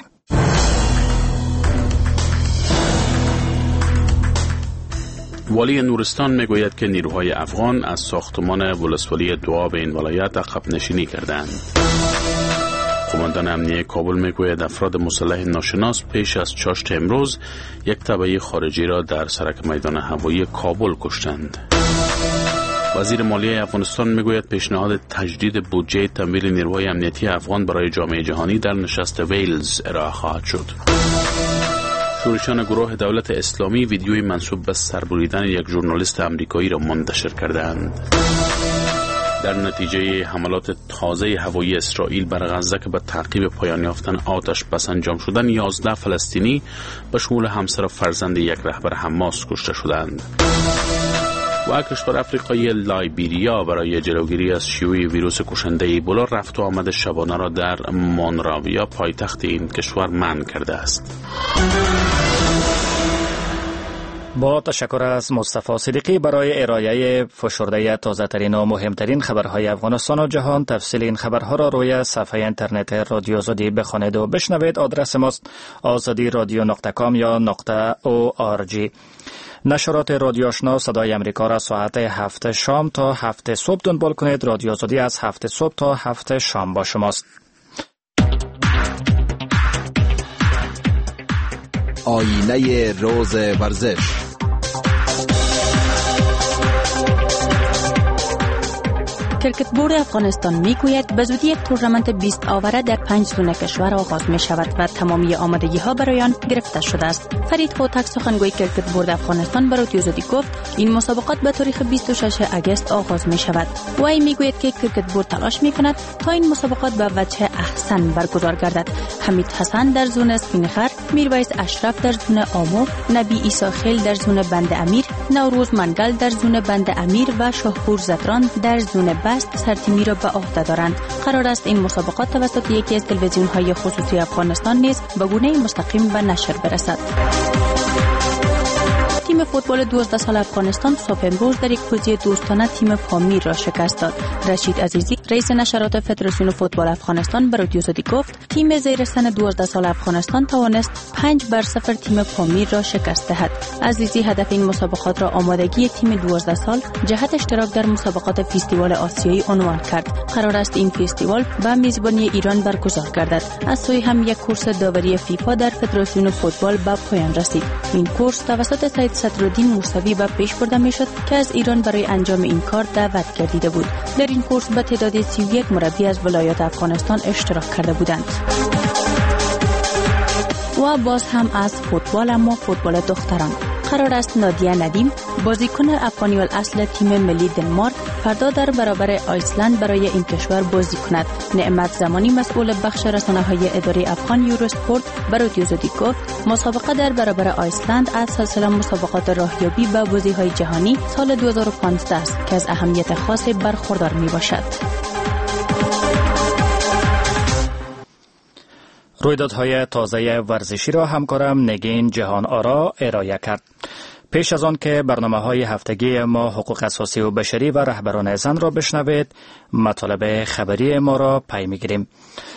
والی نورستان میگوید که نیروهای افغان از ساختمان ولسوالی دوآب این ولایت عقب نشینی کردند. قماندان امنیه کابل میگوید افراد مسلح ناشناس پیش از چاشت امروز یک تبعی خارجی را در سرک میدان هوایی کابل کشتند. وزیر مالیه افغانستان میگوید پیشنهاد تجدید بودجه تمویل نیروهای امنیتی افغان برای جامعه جهانی در نشست ویلز ارائه خواهد شد. شورشیان گروه دولت اسلامی ویدیوی منسوب به سربریدن یک ژورنالیست آمریکایی را منتشر کردند. در نتیجه حملات تازه هوایی اسرائیل بر غزه که به تعقیب پایان یافتن آتش بس انجام شدن 11 فلسطینی به شمول همسر و فرزند یک رهبر حماس کشته شدند. و کشور آفریقایی لایبریا برای جلوگیری از شیوع ویروس کشنده ایبولا رفت و آمد شبانه را در مونراویا پایتخت این کشور منع کرده است. با تشکر از مصطفی صدیقی برای ارائه فشرده تازه ترین و مهمترین خبرهای افغانستان و جهان. تفصیل این خبرها را روی صفحه اینترنت رادیو آزادی بخوانید و بشنوید. آدرس ماست azadi.radio.com یا .org. نشرات رادیو آشنا صدای امریکا را ساعت 7 شام تا 7 صبح دنبال کنید. رادیو آزادی از 7 صبح تا 7 شام با شماست. آینه روز ورزش. کرکت بورد افغانستان میگوید به زودی یک تورنمنت 20 آوره در 5 زون کشور آغاز می شود و تمامی آمادگی ها برای آن گرفته شده است. فرید هوتک سخنگوی کرکت بورد افغانستان به رادیو آزادی گفت این مسابقات به تاریخ 26 اگست آغاز می شود. وی میگوید که کرکت بورد تلاش می کند تا این مسابقات به وجه احسن برگزار گردد. حمید حسن در زون اسپینخر، میرویس اشرف در زون آمو، نبی عیسی خیل در زون بند امیر، نوروز منگل در زون بند امیر و شاهپور زتران در زون بست سرتیمی را به عهده دارند. قرار است این مسابقات توسط یکی از تلویزیون‌های خصوصی افغانستان نیز به گونه مستقیم به نشر برسد. تیم فوتبال 12 سال افغانستان صبح امروز در یک بازی دوستانه تیم پامیر را شکست داد. رشید عزیزی رئیس نشرات فدراسیون فوتبال افغانستان به رادیو آزادی گفت تیم زیر سن 12 سال افغانستان توانست 5-0 تیم پامیر را شکست دهد. عزیزی هدف این مسابقات را آمادگی تیم 12 سال جهت اشتراک در مسابقات فستیوال آسیایی عنوان کرد. قرار است این فستیوال به میزبانی ایران برگزار گردد. از سوی هم یک کورس داوری فیفا در فدراسیون فوتبال به پایان رسید. این کورس توسط سید صدرالدین موسوی به پیش برده میشد که از ایران برای انجام این کار دعوت گردیده بود. در این کورس به تعداد 31 مربی از ولایات افغانستان اشتراک کرده بودند. و باز هم از فوتبال، اما فوتبال دختران. قرار است نادیه ندیم بازیکن افغانی الاصل تیم ملی دنمارک فردا در برابر آیسلند برای این کشور بازی کند. نعمت زمانی مسئول بخش رسانه‌های اداره افغان یوروسپورت به رادیو آزادی گفت مسابقه در برابر آیسلند از سلسله مسابقات راهیابی به بازی‌های جهانی سال 2015 است که از اهمیت خاصی برخوردار می‌باشد. رویدادهای تازه ورزشی را همکارم نگین جهان آرا ارائه کرد. پیش از آن که برنامه‌های هفتگی ما حقوق اساسی و بشری و رهبران زن را بشنوید، مطالب خبری ما را پی می‌گیریم.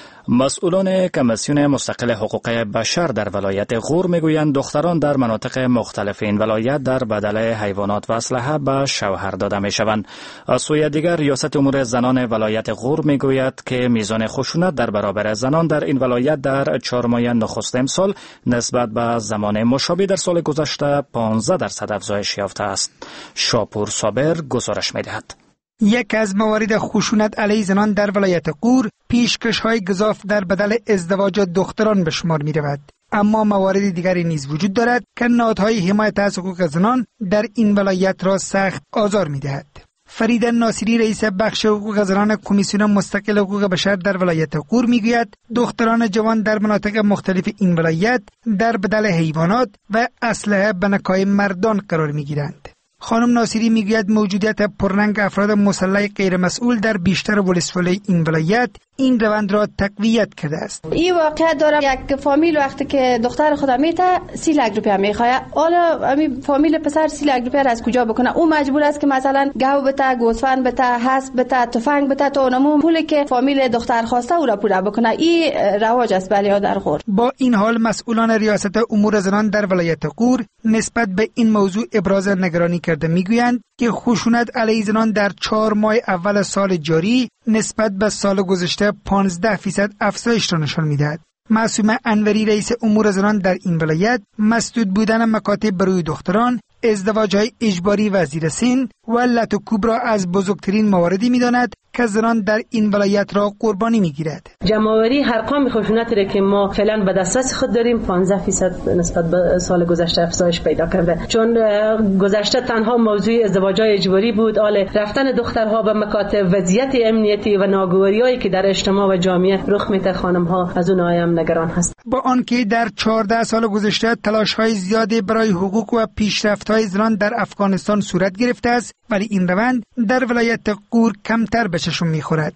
مسئولان کمیسیون مستقل حقوق بشر در ولایت غور میگویند دختران در مناطق مختلف این ولایت در بدل حیوانات و اسلحه به شوهر داده میشوند. از سوی دیگر ریاست امور زنان ولایت غور میگوید که میزان خشونت در برابر زنان در این ولایت در 4 ماه نخست امسال نسبت به زمان مشابه در سال گذشته 15% افزایش یافته است. شاپور صابر گزارش میدهد. یک از موارد خشونت علیه زنان در ولایت غور پیشکش‌های گزاف در بدل ازدواج دختران به شمار می‌رود. اما موارد دیگری نیز وجود دارد که نهادهای حمایت از حقوق زنان در این ولایت را سخت آزار می‌دهد. فریده ناصری رئیس بخش حقوق زنان کمیسیون مستقل حقوق بشر در ولایت غور میگوید دختران جوان در مناطق مختلف این ولایت در بدل حیوانات و اسلحه به نکای مردان قرار می‌گیرند. خانم ناصری میگوید موجودیت پررنگ افراد مسلح غیر مسئول در بیشتر ولسوالی این ولایت این روند را تقویت کرده است. این واقعیت داره یک فامیل وقتی که دختر خود میته 30 لک روپیه میخواد، حالا همین فامیل پسر 30 لک روپیه را از کجا بکنه؟ او مجبور است که مثلا گاو بته، گوسفند بته، هسب بته، تفنگ بته تا اونمون پولی که فامیل دختر خواسته او را پوره بکنه. این رواج است بله در غور. با این حال مسئولان ریاست امور زنان در ولایت غور نسبت به این موضوع ابراز نگرانی کرده میگویند که خشونت علیه زنان در 4 ماه اول سال جاری نسبت به سال گذشته 15% افزایش را نشان می‌دهد. معصومه انوری رئیس امور زنان در این ولایت مسدود بودن مکاتب برای دختران، ازدواج‌های اجباری و زیر سن و لط و کوب را از بزرگترین مواردی می‌داند که زنان در این ولایت را قربانی می‌گیرد. جمع‌آوری ارقام خشونتی را که ما فعلا به دسترس خود داریم 15% نسبت به سال گذشته افزایش پیدا کرده، چون گذشته تنها موضوع ازدواج‌های اجباری بود. حال رفتن دخترها به مکاتب، وضعیت امنیتی و ناگواری‌هایی که در اجتماع و جامعه رخ می‌دهد، خانم‌ها از اون هم نگران هست. با آنکه در 14 سال گذشته تلاش‌های زیادی برای حقوق و پیشرفت‌های زنان در افغانستان صورت گرفته است، ولی این روند در ولایت غور کمتر به چشم می‌خورد.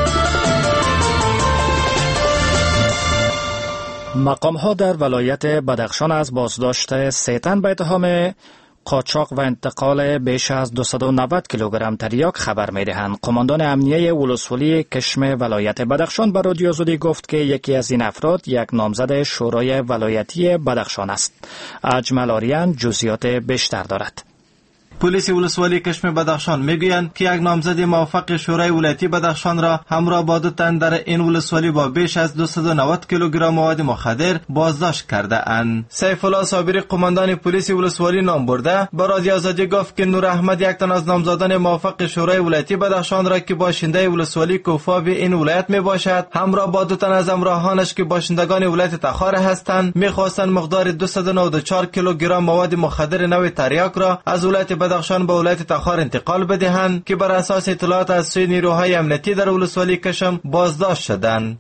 مقام‌ها در ولایت بدخشان از بازداشت 3 تن به اتهام قاچاق و انتقال بیش از 290 کیلوگرم تریاک خبر می‌دهند. قماندان امنیه ولسوالی کشم ولایت بدخشان به رادیو آزادی گفت که یکی از این افراد یک نامزد شورای ولایتی بدخشان است. اجمل آریان جزئیات بیشتر دارد. پلیس ولسوالی کشم بدخشان میگویند که یک نامزد موافق شورای ولایتی بدخشان را همراه با 2 تن در این ولسوالی با بیش از 290 کیلوگرم مواد مخدر بازداشت کرده اند. سیف الله صابری قماندان پلیس ولسوالی نام برده با رادیو آزادی گفت که نور احمد یک تن از نامزدان موافق شورای ولایتی بدخشان را که باشنده ولسوالی کوفا به این ولایت می باشد همراه با 2 تن از همراهانش که باشندگان ولایت تخار هستند میخواستند مقدار 294 کیلوگرم مواد مخدر نوع تریاک را از ولایت بدخشان به ولایت تخار انتقال بدهند که بر اساس اطلاعات از سوی نیروهای امنیتی در ولسوالی کشم بازداشت شدند.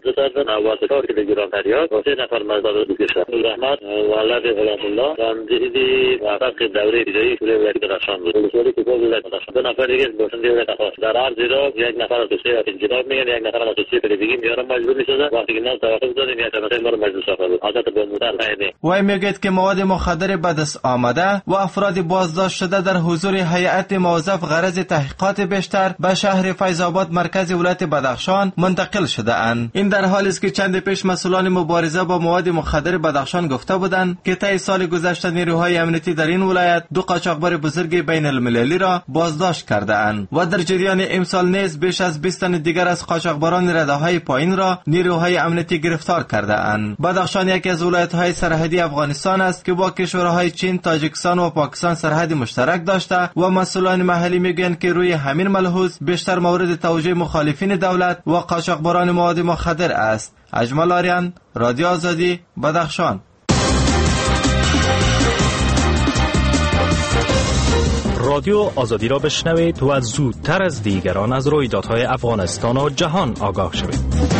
294 کیلوگرم تریاک و 3 نفر مزدور دوکشان رحمت ولد غلام الله راندیدی موافق دوره ابتدایی شورای ولایتی بدخشان بود. ولسوالی کوفا ولایت بدخشان 2 نفر دیگه باشنده ولایت تخار در عرض را یک نفر از دوسیه انجام میگن، یک نفر از دوسیه پیگیری میارن مجبور میشده وقتی که ما توقف دادیم یک نفر ما رو مجبور ساخته بود. عادت به مدار نه. وای میگه که مواد مخدر به دست آمده و افراد بازداشت شده در حضور هیئت موظف غرض تحقیقات بیشتر به شهر فیض آباد مرکز ولایت بدخشان منتقل شده اند. این در حالی است که چند پیش مسئولان مبارزه با مواد مخدر بدخشان گفته بودند که طی سال گذشته نیروهای امنیتی در این ولایت 2 قاچاقبر بزرگ بین المللی را بازداشت کرده اند و در جریان امسال نیز بیش از 20 تن دیگر از قاچاقبران رده‌های پایین را نیروهای امنیتی گرفتار کرده اند. بدخشان یکی از ولایت‌های سرحدی افغانستان است که با کشورهای چین، تاجیکستان و پاکستان سرحد مشترک داشته و مسئولان محلی میگویند که روی همین ملحوظ بیشتر مورد توجه مخالفین دولت و قاچاقبران مواد مخدر است. اجمل آریان، رادیو آزادی، بدخشان. رادیو آزادی را بشنوید و زودتر از دیگران از رویدادهای افغانستان و جهان آگاه شوید.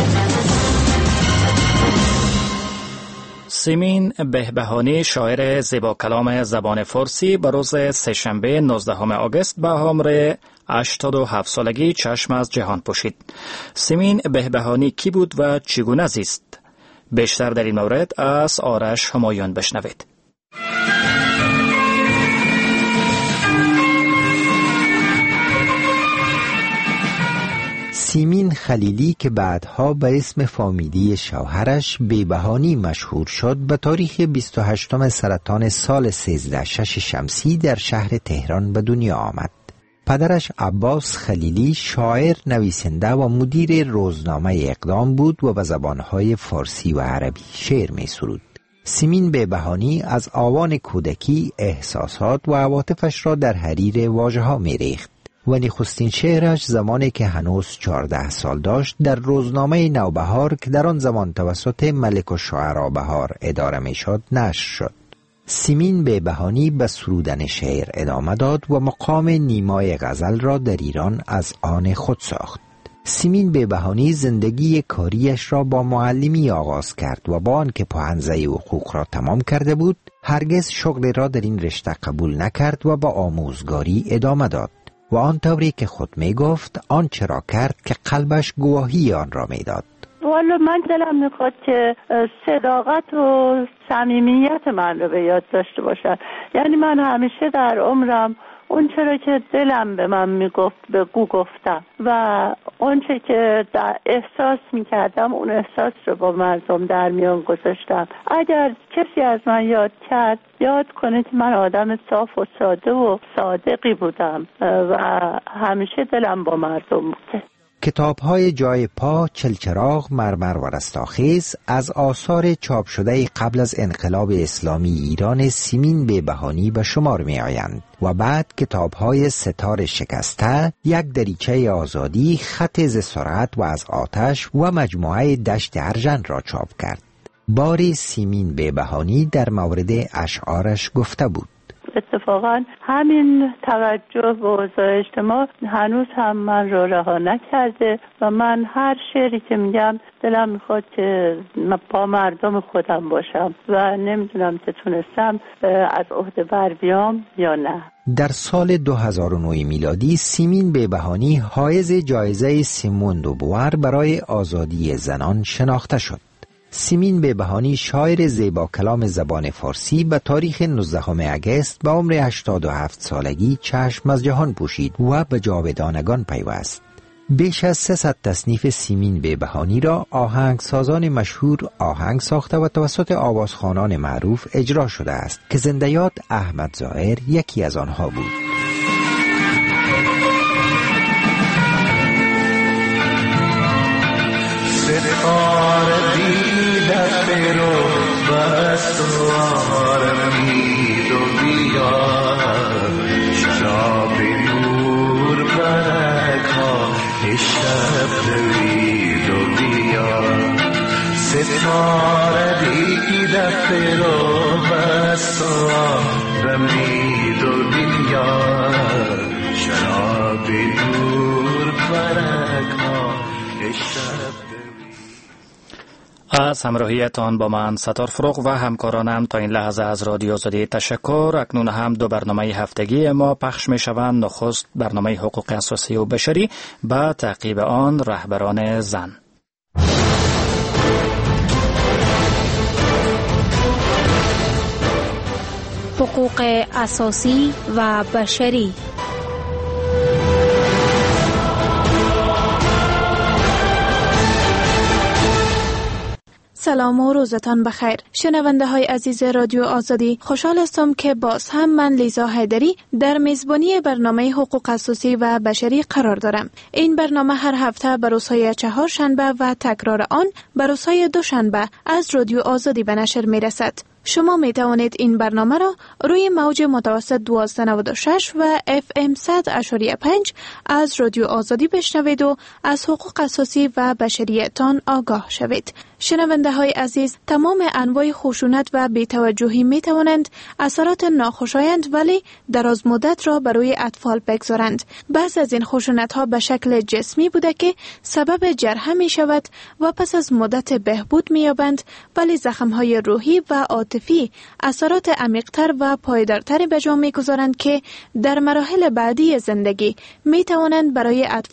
سیمین بهبهانی شاعر زیبا کلام زبان فارسی به روز سه‌شنبه 19 آگوست به عمر 87 سالگی چشم از جهان پوشید. سیمین بهبهانی کی بود و چگونه زیست؟ بیشتر در این مورد از آرش همایون بشنوید. سیمین خلیلی که بعدها به اسم فامیلی شوهرش بی‌بهانی مشهور شد، به تاریخ 28 سرطان سال 1306 شمسی در شهر تهران به دنیا آمد. پدرش عباس خلیلی شاعر، نویسنده و مدیر روزنامه اقدام بود و به زبانهای فارسی و عربی شعر می سرود. سیمین بی‌بهانی از آوان کودکی احساسات و عواطفش را در حریر واژه‌ها می ریخت و نخستین شعرش زمانی که هنوز 14 سال داشت در روزنامه نوبهار که در آن زمان توسط ملک الشعراء بهار اداره می شد نشر شد. سیمین بی‌بهانی به سرودن شعر ادامه داد و مقام نیمای غزل را در ایران از آن خود ساخت. سیمین بی‌بهانی زندگی کاریش را با معلمی آغاز کرد و با آنکه پاهنزه حقوق را تمام کرده بود، هرگز شغل را در این رشته قبول نکرد و با آموزگاری ادامه داد و آن طوری که خود می گفت آنچه را کرد که قلبش گواهی آن را می داد. والا من دلم میخواد که صداقت و صمیمیت من رو به یاد داشته باشم. یعنی من همیشه در عمرم اون چرا که دلم به من میگفت بگو گفتم و اون چه که در احساس میکردم اون احساس رو با مردم در میان گذاشتم. اگر کسی از من یاد کرد یاد کنه که من آدم صاف و ساده و صادقی بودم و همیشه دلم با مردم بوده. کتاب‌های جای پا، چلچراغ، مرمر و رستاخیز از آثار چاپ شده قبل از انقلاب اسلامی ایران سیمین بی‌بهانی به شمار می آیند و بعد کتاب‌های ستار شکسته، یک دریچه آزادی، خط ز سرعت و از آتش و مجموعه دشت ارژن را چاپ کرد. باری سیمین بی‌بهانی در مورد اشعارش گفته بود: اتفاقا همین توجه به اوضاع اجتماع هنوز هم من رو رها نکرده و من هر شعری که میگم دلم میخواد که با مردم خودم باشم و نمیدونم که تونستم از عهده بر بیام یا نه. در سال 2009 میلادی سیمین بی‌بهانی حائز جایزه سیمون دو بوار برای آزادی زنان شناخته شد. سیمین بی‌بهانی شاعر زیبا کلام زبان فارسی به تاریخ 19 اگست به عمر 87 سالگی چشم از جهان پوشید و به جاودانگان پیوست. بیش از 300 تصنیف سیمین بی‌بهانی را آهنگسازان مشهور آهنگ ساخته و توسط آوازخوانان معروف اجرا شده است که زنده‌یاد احمد ظاهر یکی از آنها بود. ستاره دیده رو بستوار مید و بیار شراب نور برکا شب دوید و بیار ستاره دیده رو بستوار مید و بیار شراب نور برکا شب. از همراهیتان با من ستار فروغ و همکارانم تا این لحظه از رادیو آزادی تشکر. اکنون هم دو برنامه هفتگی ما پخش می شوند. نخست برنامه حقوق اساسی و بشری، با تعقیب آن رهبران زن. حقوق اساسی و بشری. سلام و روزتان بخیر. شنونده های عزیز رادیو آزادی، خوشحال هستم که باز هم من لیزا حیدری در میزبانی برنامه حقوق اساسی و بشری قرار دارم. این برنامه هر هفته به روزهای چهارشنبه و تکرار آن به روزهای دوشنبه از رادیو آزادی به نشر می رسد. شما می توانید این برنامه را روی موج متوسط 1296 و FM 100.5 از رادیو آزادی بشنوید و از حقوق اساسی و بشریتان آگاه شوید. شنونده های عزیز، تمام انواع خشونت و بی‌توجهی می توانند اثرات ناخوشایند ولی دراز مدت را بر روی اطفال بگذارند. بعض از این خشونت ها به شکل جسمی بوده که سبب جرحه می شود و پس از مدت بهبود می یابند، ولی زخم های روحی و عاطفی اثرات عمیق‌تر و پایدارتری به جا می‌گذارند که در مراحل بعدی زندگی می‌توانند برای اطفال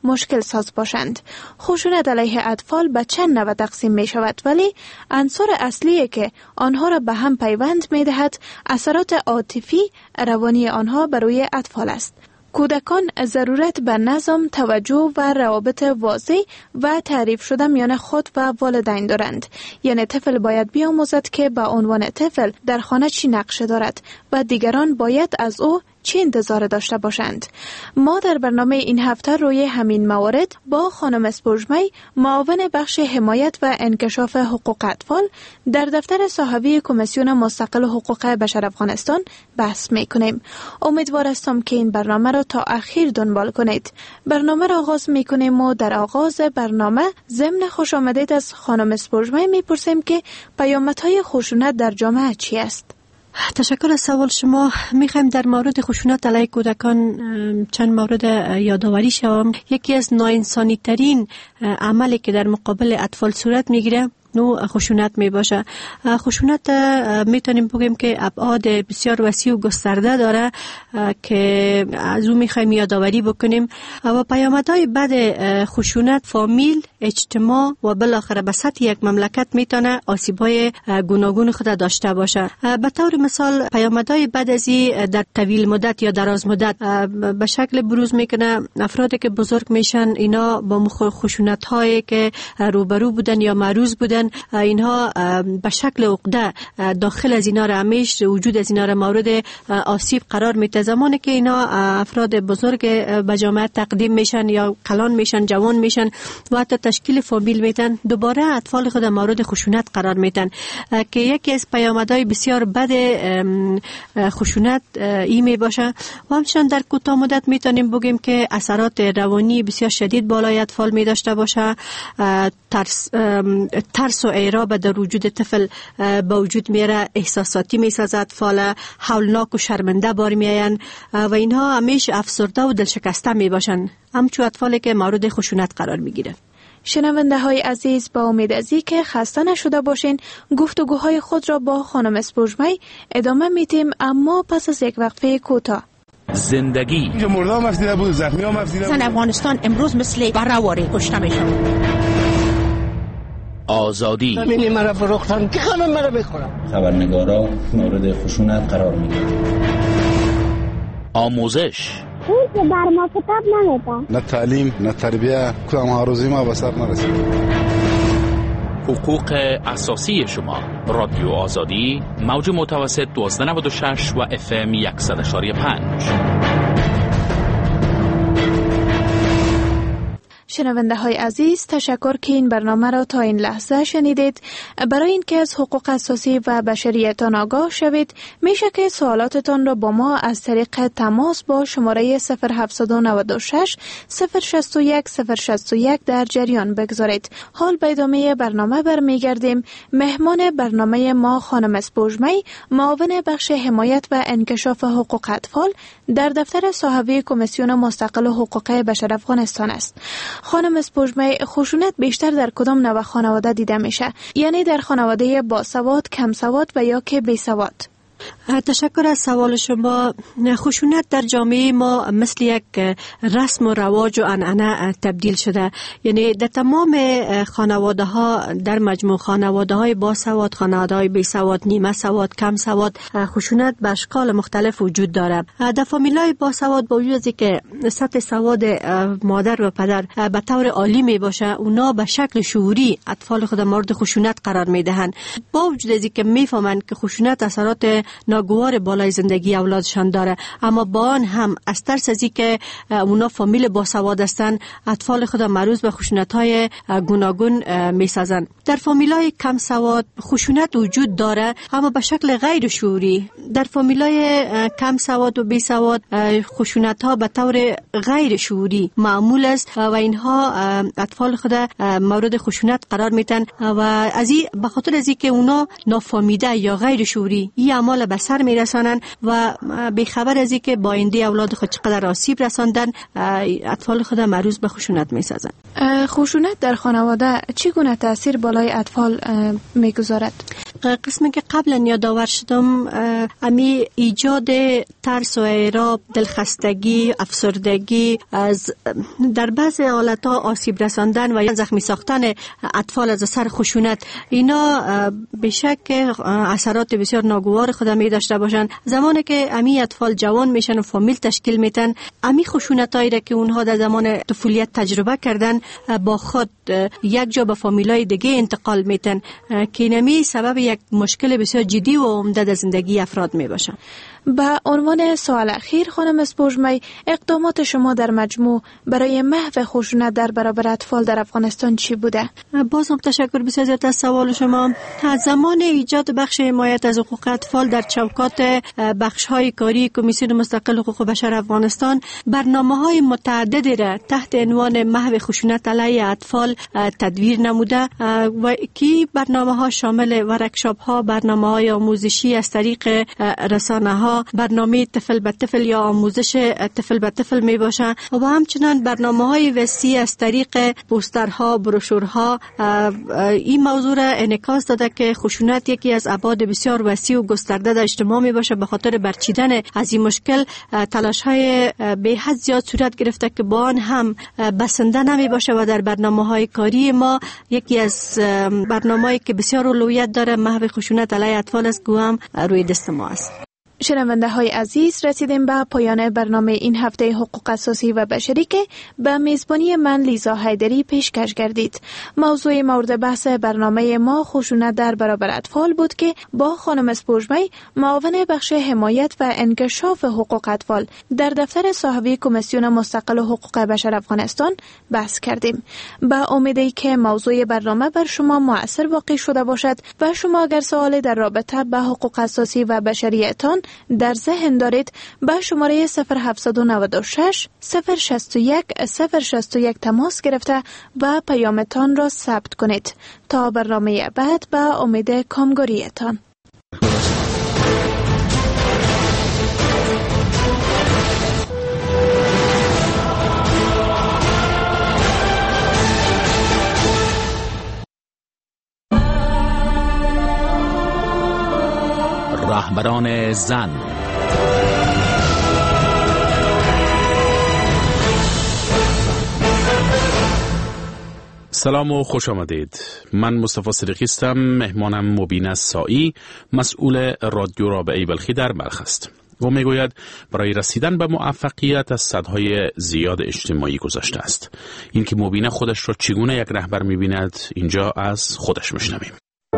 مشکل ساز باشند. خشونت علیه اطفال به چند نوع تقسیم می شود، ولی عنصر اصلی که آنها را به هم پیوند می دهد اثرات عاطفی روانی آنها بر روی اطفال است. کودکان ضرورت به نظم، توجه و روابط واضح و تعریف شده میان خود و والدین دارند. یعنی طفل باید بیاموزد که به عنوان طفل در خانه چی نقشه دارد و دیگران باید از او چی انتظار داشته باشند. ما در برنامه این هفته روی همین موارد با خانم اسپوژمی، معاون بخش حمایت و انکشاف حقوق اطفال در دفتر صاحبی کمیسیون مستقل حقوق بشر افغانستان بحث میکنیم. امیدوار هستم که این برنامه را تا اخیر دنبال کنید. برنامه را آغاز میکنیم و در آغاز برنامه ضمن خوش آمدید از خانم اسپوژمی میپرسیم که پیامدهای خشونت در جامعه چی است؟ تشکر از سوال شما. میخوایم در مورد خشونت علیه کودکان چند مورد یادآوری شوم. یکی از ناانسانی ترین عملی که در مقابل اطفال صورت میگیره نوع خشونت می باشه. خشونت میتونیم بگیم که ابعاد بسیار وسیع و گسترده داره که از اون میخوایم یادآوری بکنیم و پیامدهای بد خشونت فامیل، اجتماع و بالاخره به سطح یک مملکت میتونه آسیب‌های گوناگون خود داشته باشه. به طور مثال پیامدهای بد ازی در طویل مدت یا دراز مدت به شکل بروز میکنه. افرادی که بزرگ میشن اینا با خشونت‌هایی که روبرو بودن یا معروض بودن، اینها به شکل عقده داخل از اینا را همیشه وجود از اینا را مورد آسیب قرار میده. زمانی که اینا افراد بزرگ به جامعه تقدیم میشن یا کلان میشن، جوان میشن و حتی تشکیل فامیل میدن، دوباره اطفال خود مورد خشونت قرار میدن که یکی از پیامدهای بسیار بد خشونت این می باشه. و همچنان در کوتاه مدت میتونیم بگیم که اثرات روانی بسیار شدید بالای اطفال می داشته باشه. ترس و اعراب در وجود طفل با وجود میاره، احساساتی میسازد، اطفال هولناک و شرمنده بار میاین و اینها همیشه افسرده و دلشکسته میباشن، همچون اطفالی که مورد خشونت قرار میگیره. شنونده های عزیز، با امید از این که خسته نشده باشین، گفتگوهای خود را با خانم اسپوژمی ادامه میدیم، اما پس از یک وقفه کوتاه. زندگی اینجا مردم مفدیده بود، زخمی ها مفدیده بود. افغانستان امروز مثل برآوری کشته میشن. آزادی زمین مرا فروختن که خانم مرا بخورم. خبرنگارا مورد خشونت قرار میگیرن. آموزش اون که بر ما کتاب نمیدن، نه تعلیم نه تربیه، کدام آرزوی ما به سر نرسید. حقوق اساسی شما. رادیو آزادی، موج متوسط 1296 و FM 100.5. شنونده های عزیز، تشکر که این برنامه را تا این لحظه شنیدید. برای اینکه از حقوق اساسی و بشریتان آگاه شوید، میشه که سوالاتتان را با ما از طریق تماس با شماره 0796 061 061 در جریان بگذارید. حال به ادامه برنامه برمیگردیم. مهمان برنامه ما خانم اسپوژمی، معاون بخش حمایت و انکشاف حقوق اطفال در دفتر صاحبی کمیسیون مستقل حقوق بشر افغانستان است. خانم اسپوژمی، خشونت بیشتر در کدام نوع خانواده دیده میشه؟ یعنی در خانواده باسواد، کم سواد و یا که بی سواد؟ تشکر از سوال شما. خشونت در جامعه ما مثل یک رسم و رواج و عنعنه تبدیل شده. یعنی در تمام خانواده ها، در مجموع خانواده های باسواد، خانواده های بی سواد، نیمه سواد، کم سواد، خشونت به اشکال مختلف وجود داره. در فامیل های باسواد با وجود از که سطح سواد مادر و پدر به طور عالی می باشه، اونا به شکل شعوری اطفال خود مورد خشونت قرار می دهند. با وجود از که می فهمند که خشونت اثرات ناگوار بالای زندگی اولادشان داره، اما با آن هم از ترس از اینکه اونا فامیل باسواد هستند، اطفال خود معروض به خشونت‌های گوناگون می‌سازند. در فامیل‌های کم سواد خشونت وجود داره، اما به شکل غیر شعوری. در فامیل‌های کم سواد و بی سواد خشونت‌ها به طور غیر شعوری معمول است و اینها اطفال خود مورد خشونت قرار میدن و از این به خاطر از اینکه اونا نافهمیده یا غیر شعوری این اعمال به سر میرسانند و بیخبر از اینکه با آینده اولاد خود چقدر آسیب رساندن، اطفال خود معروض به خشونت میسازند. خشونت در خانواده چگونه تاثیر بالای اطفال میگذارد؟ قسمی که قبلا یادآور شدم امی ایجاد ترس و اعراب، دلخستگی، افسردگی، از در بعض حالتها آسیب رساندن و یا زخمی ساختن اطفال از اثر خشونت، اینا به شک اثرات بسیار ناگوار خود می داشته باشند. زمانی که امی اطفال جوان میشن و فامیل تشکیل میتن، امی خشونتایی را که اونها در زمان طفولیت تجربه کردن با خود یک جا به فامیلای دیگه انتقال میتن که اینمی سبب یک مشکل بسیار جدی و عمده در زندگی افراد می باشن. به عنوان سوال اخیر خانم اسپوژمی، اقدامات شما در مجموع برای محو خشونت در برابر اطفال در افغانستان چی بوده؟ بازم تشکر بسیار زیاد از سوال شما. از زمان ایجاد بخش حمایت از حقوق اطفال در چوکات بخش‌های کاری کمیسیون مستقل حقوق بشر افغانستان، برنامه‌های متعددی را تحت عنوان محو خشونت علیه اطفال تدویر نموده و کی برنامه‌ها شامل ورکشاپ‌ها، برنامه‌های آموزشی از طریق رسانه‌ها، برنامه طفل به طفل یا آموزش طفل به طفل می باشه و همچنان برنامه‌های وسیع از طریق پوسترها، بروشورها. این موضوع را انعکاس داده که خشونت یکی از ابعاد بسیار وسیع و گسترده در اجتماع می باشه. به خاطر برچیدن از این مشکل تلاش‌های به حد زیاد صورت گرفته که با آن هم بسنده نمی باشه و در برنامه‌های کاری ما یکی از برنامه‌ای که بسیار اولویت داره محو خشونت علیه اطفال است که هم روی دست ما است. شنونده های عزیز، رسیدیم به پایان برنامه این هفته حقوق اساسی و بشری که به میزبانی من لیزا حیدری پیشکش گردید. موضوع مورد بحث برنامه ما خشونت در برابر اطفال بود که با خانم اسپوژمی، معاون بخش حمایت و انکشاف حقوق اطفال در دفتر صاحبی کمیسیون مستقل حقوق بشر افغانستان بحث کردیم. به امیدی که موضوع برنامه بر شما مؤثر واقع شده باشد و شما اگر سوالی در رابطه به حقوق اساسی و بشریتان در ذهن دارید، به شماره 0796 061 061 تماس گرفته و پیامتان را ثبت کنید. تا برنامه بعد، به امید کامگاریتان. رهبران زن. سلام و خوش آمدید. من مصطفی صدیقی هستم. مهمانم مبین سایی، مسئول رادیو رابعه بلخی در بلخ است. او میگوید برای رسیدن به موفقیت از سدهای زیاد اجتماعی گذشته است. این که مبین خودش را چگونه یک رهبر میبیند، اینجا از خودش میشنویم.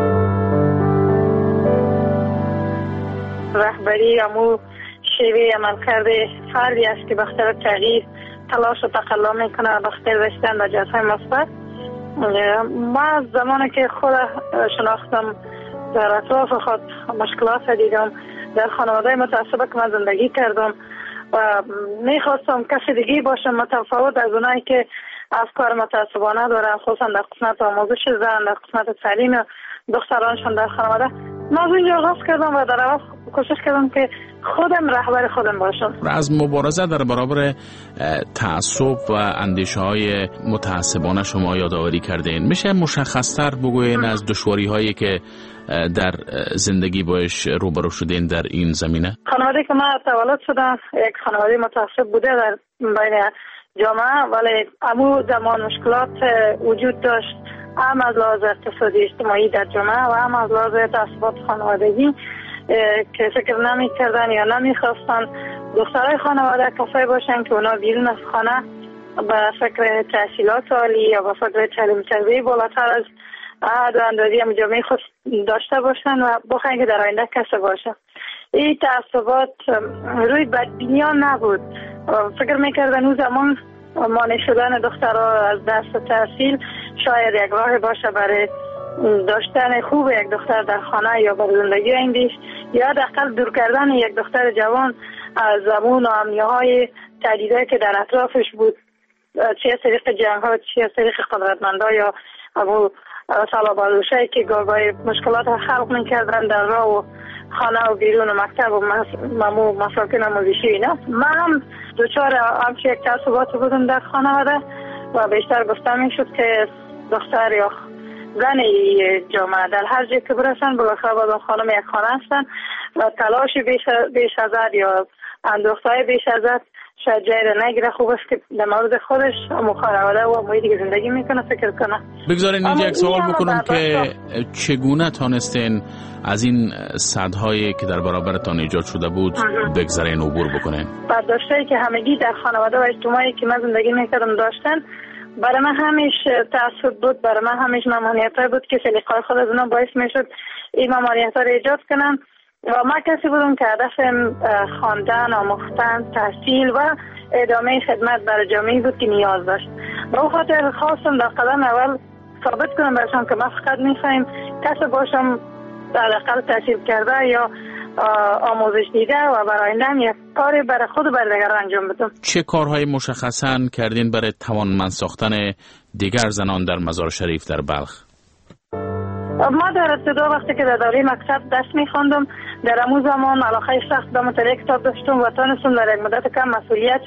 رهبری امو شیوه عملکرد فردی است که به خاطر تغییر تلاش و تقلا میکنه به خاطر رسیدن به جهت‌های مثبت. ما از زمانی که خود شناختم در اطراف خود مشکلات دیدم، در خانواده متعصبه که من زندگی کردم و میخواستم کسی دیگه باشم متفاوت از اونایی که افکار متعصبانه دارن، خصوصا در قسمت آموزش زن، در قسمت تعلیم دخترانشان در خانواده. من از اینجا آغاز کردم و در اول کوشش کردم که خودم رهبر خودم باشم. از مبارزه در برابر تعصب و اندیشه های متعصبانه شما یادآوری کردین. میشه مشخص‌تر بگوین از دشواری هایی که در زندگی باش روبرو شدین در این زمینه؟ خانواده که من تولد شدم یک خانواده متعصب بوده در بین جامعه، ولی امو زمان مشکلات وجود داشت، هم از لحاظ اقتصادی اجتماعی در جامعه و هم از لحاظ تعصبات خانوادگی که فکر نمی کردن یا نمی خواستن دخترای خانواده کسایی باشن که اونا بیرون از خانه به فکر تحصیلات عالی یا به فکر تعلیم تربیه بالاتر از عهد و اندازی هم جامعه خود داشته باشن و بخواین که در آینده کسی باشه. این تعصبات روی بدبینیان نبود. فکر میکردن اون زمان مانع شدن دخترها از دست تحصیل شاید یک راه باشه برای داشتن خوب یک دختر در خانه یا برای زندگی ایندیش، یا حداقل دور کردن یک دختر جوان از زمون و امنیه‌های تهدیدایی که در اطرافش بود، چه از طریق جنگ ها، چه از طریق قدرتمندا یا ابو طلبه‌ای که گاهی مشکلات خلق می‌کردن در راه و خانه و بیرون و مکتب و مساکن آموزشی اینا. من هم دوچار همچه یک تعصبات بودم در خانواده و بیشتر گفته میشد که دختر یا زن جامعه در هر جای که برسن بالاخره باید خانم یک خانه هستن و تلاش بیش از حد یا اندوختهای بیش از حد شاید جای را نگیره. خوب است که در مورد خودش خانواده و محیطی که زندگی میکنه فکر کنه. بگذارین اینجا یک سوال بکنم که چگونه تانستین از این صدهایی که در برابرتان ایجاد شده بود بگذارین عبور بکنین؟ برداشتایی که همگی در خانواده و اجتماعی که من زندگی میکردم داشتن برای من همیش تعصب بود، برای من همیش ممانعت‌های بود که سلیقه‌های خود از اونا باعث میشد این ممانعت‌ها رو ایجاد کنم و من کسی بودم که هدفم خواندن، آموختن، تحصیل و ادامه خدمت برای جامعه بود که نیاز داشت. به اون خاطر خواستم در قدم اول ثابت کنم برشان که من فقط میخوایم کسی باشم در اقل تحصیل کرده یا آموزش دیده و برای آینده یک کاری برای خود و برای دیگر انجام بدم. چه کارهای مشخصاً کردین برای توانمند ساختن دیگر زنان در مزار شریف در بلخ؟ ما در ابتدا وقتی که در دوره مکتب درس می‌خواندم در همون زمان علاقه سخت به مطالعه کتاب داشتم و تونستم در یک مدت کم مسئولیت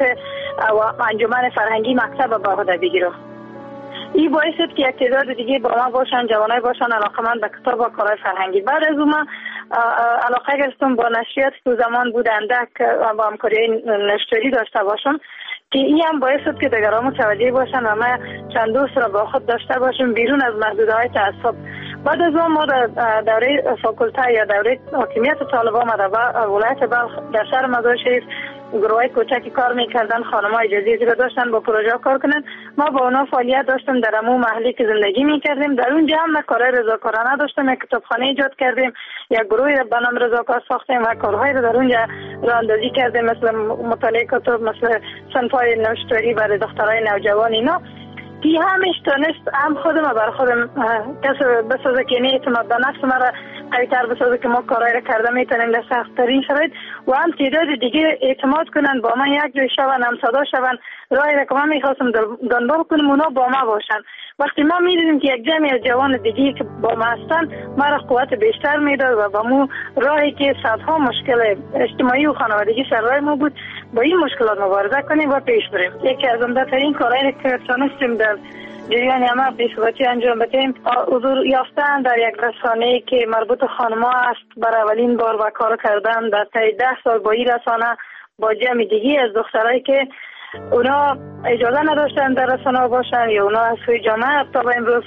و انجمن فرهنگی مکتب به عهده بگیرم. این باعث شد که یک تعداد دیگه با ما باشن، جوانای باشن علاقه‌مند به کتاب و کارهای فرهنگی. بعد از اون علاقه گرفتم با نشریات که زمان بود اندک با همکاری نشریاتی داشته باشم که این هم باعث شد که دیگران متوجه باشن و ما چند دوست را با خود داشته باشم بیرون از محدوده‌های تعصب. بعد از اون ما در دوره فاکولته یا دوره حاکمیت طالبان در ولایت بلخ در شهر مزار شریف گروهای کوچکی کار میکردن، خانم‌ها اجازه را داشتن با پروژه کار کنن. ما با اونا فعالیت داشتیم در همون محلی که زندگی میکردیم. در اونجا هم کارهای رضاکارانه داشتیم، یک کتابخانه ایجاد کردیم، یک گروهی به نام رضاکار ساختیم و کارهای رو در اونجا راه اندازی کردیم، مثل مطالعه کتاب، مثل صنف‌های نوشتاری برای دخترای نوجوان. اینا کی همیش تونست هم خودم و بر خودم کسی بسازه که این اعتماد به نفس مرا قوی‌تر بسازه که ما کارهای را کرده میتونیم در سخت‌ترین شرایط و هم تعداد دیگه اعتماد کنن با من یک جای شون، هم صدا شون، راهی را که من میخواستم دنبال کنم اونا با ما باشن. وقتی ما میدیدیم که یک جمعی از جوان دیگه که با ما هستن ما را قوت بیشتر میداد و با مو راهی که صدها مشکل اجتماعی و خانوادگی سر راه ما بود با این مشکلات مبارزه کنیم و پیش بریم. یکی از عمده‌ترین کارهایی که تونستیم در جریان ما بی‌ثباتی انجام بدیم حضور یافتن در یک رسانه‌ای که مربوط خانم‌ها است برای اولین بار و کار کردن در طی 10 سال با این رسانه با جمع دیگی از دخترایی که اونا اجازه نداشتن در رسانه باشن یا اونا از سوی جامعه تا به امروز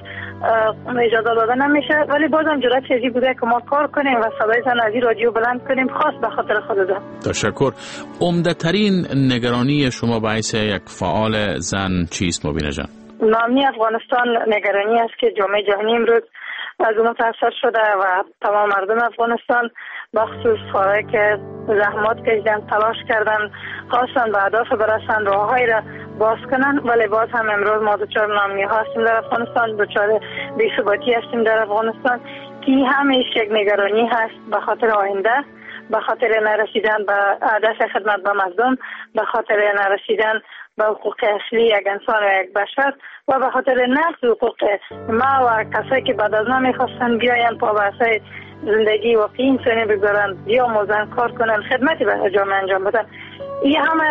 اجازه داده نمیشه، ولی بازم جرأت چیزی بوده که ما کار کنیم و صدای زن از این رادیو بلند کنیم خاص به خاطر خودمون. تشکر. عمده‌ترین نگرانی شما باعث یک فعال زن چیست مبینه جان؟ ناامنی افغانستان نگرانی است که جامعه جهانی امروز از اون متاثر شده و تمام مردم افغانستان بخصوص فارغ که زحمات کشیدن، تلاش کردن، خواستن به اهداف برسن، راههایی را باز کنن، ولی باز هم امروز ما دچار ناامنی ها هستیم در افغانستان، دچار بی‌ثباتی هستیم در افغانستان که همیشه یک نگرانی هست به خاطر آینده، به خاطر نرسیدن به هدف خدمت به مردم، به خاطر نرسیدن به حقوق اصلی یک انسان و یک بشر و به خاطر نقض حقوق ما و کسایی که بعد از ما میخواستن بیاین پا به اساس زندگی واقعی انسانی بگذارن، بیاموزن، کار کنن، خدمتی به جامعه انجام بدن. این همه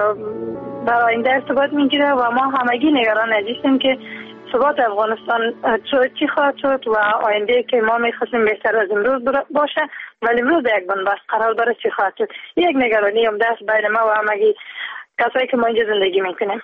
برای آینده ارتباط میگیره و ما همگی نگران هستیم که ثبات افغانستان چی خواهد شد و آینده که ما میخواستیم بهتر از امروز باشه ولی امروز یک بنبست قرار داره چی خواهد شد. یک نگرانی هم دست بین ما و همگی کسایی که ما اینجا زندگی میکنیم.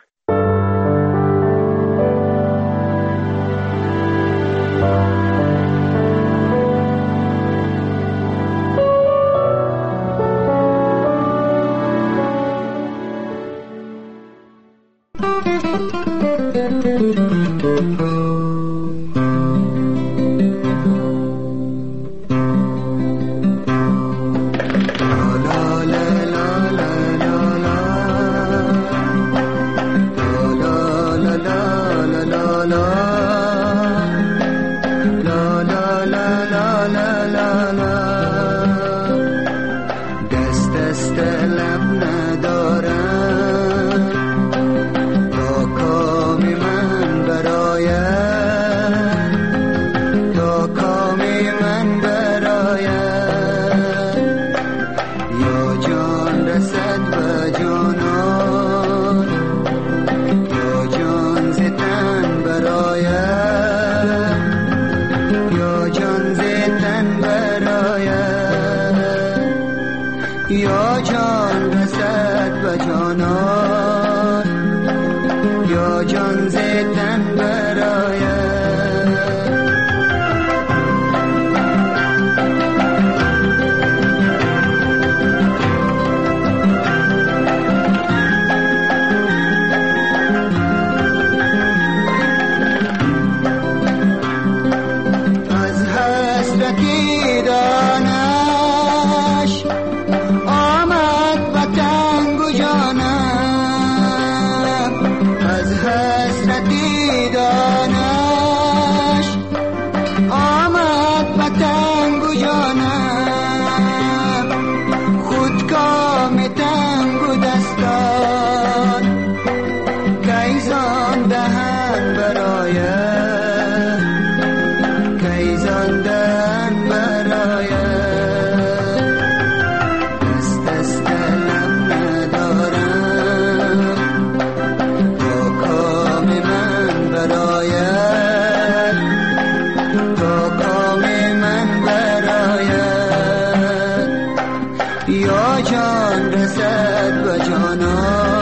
رسد به جانان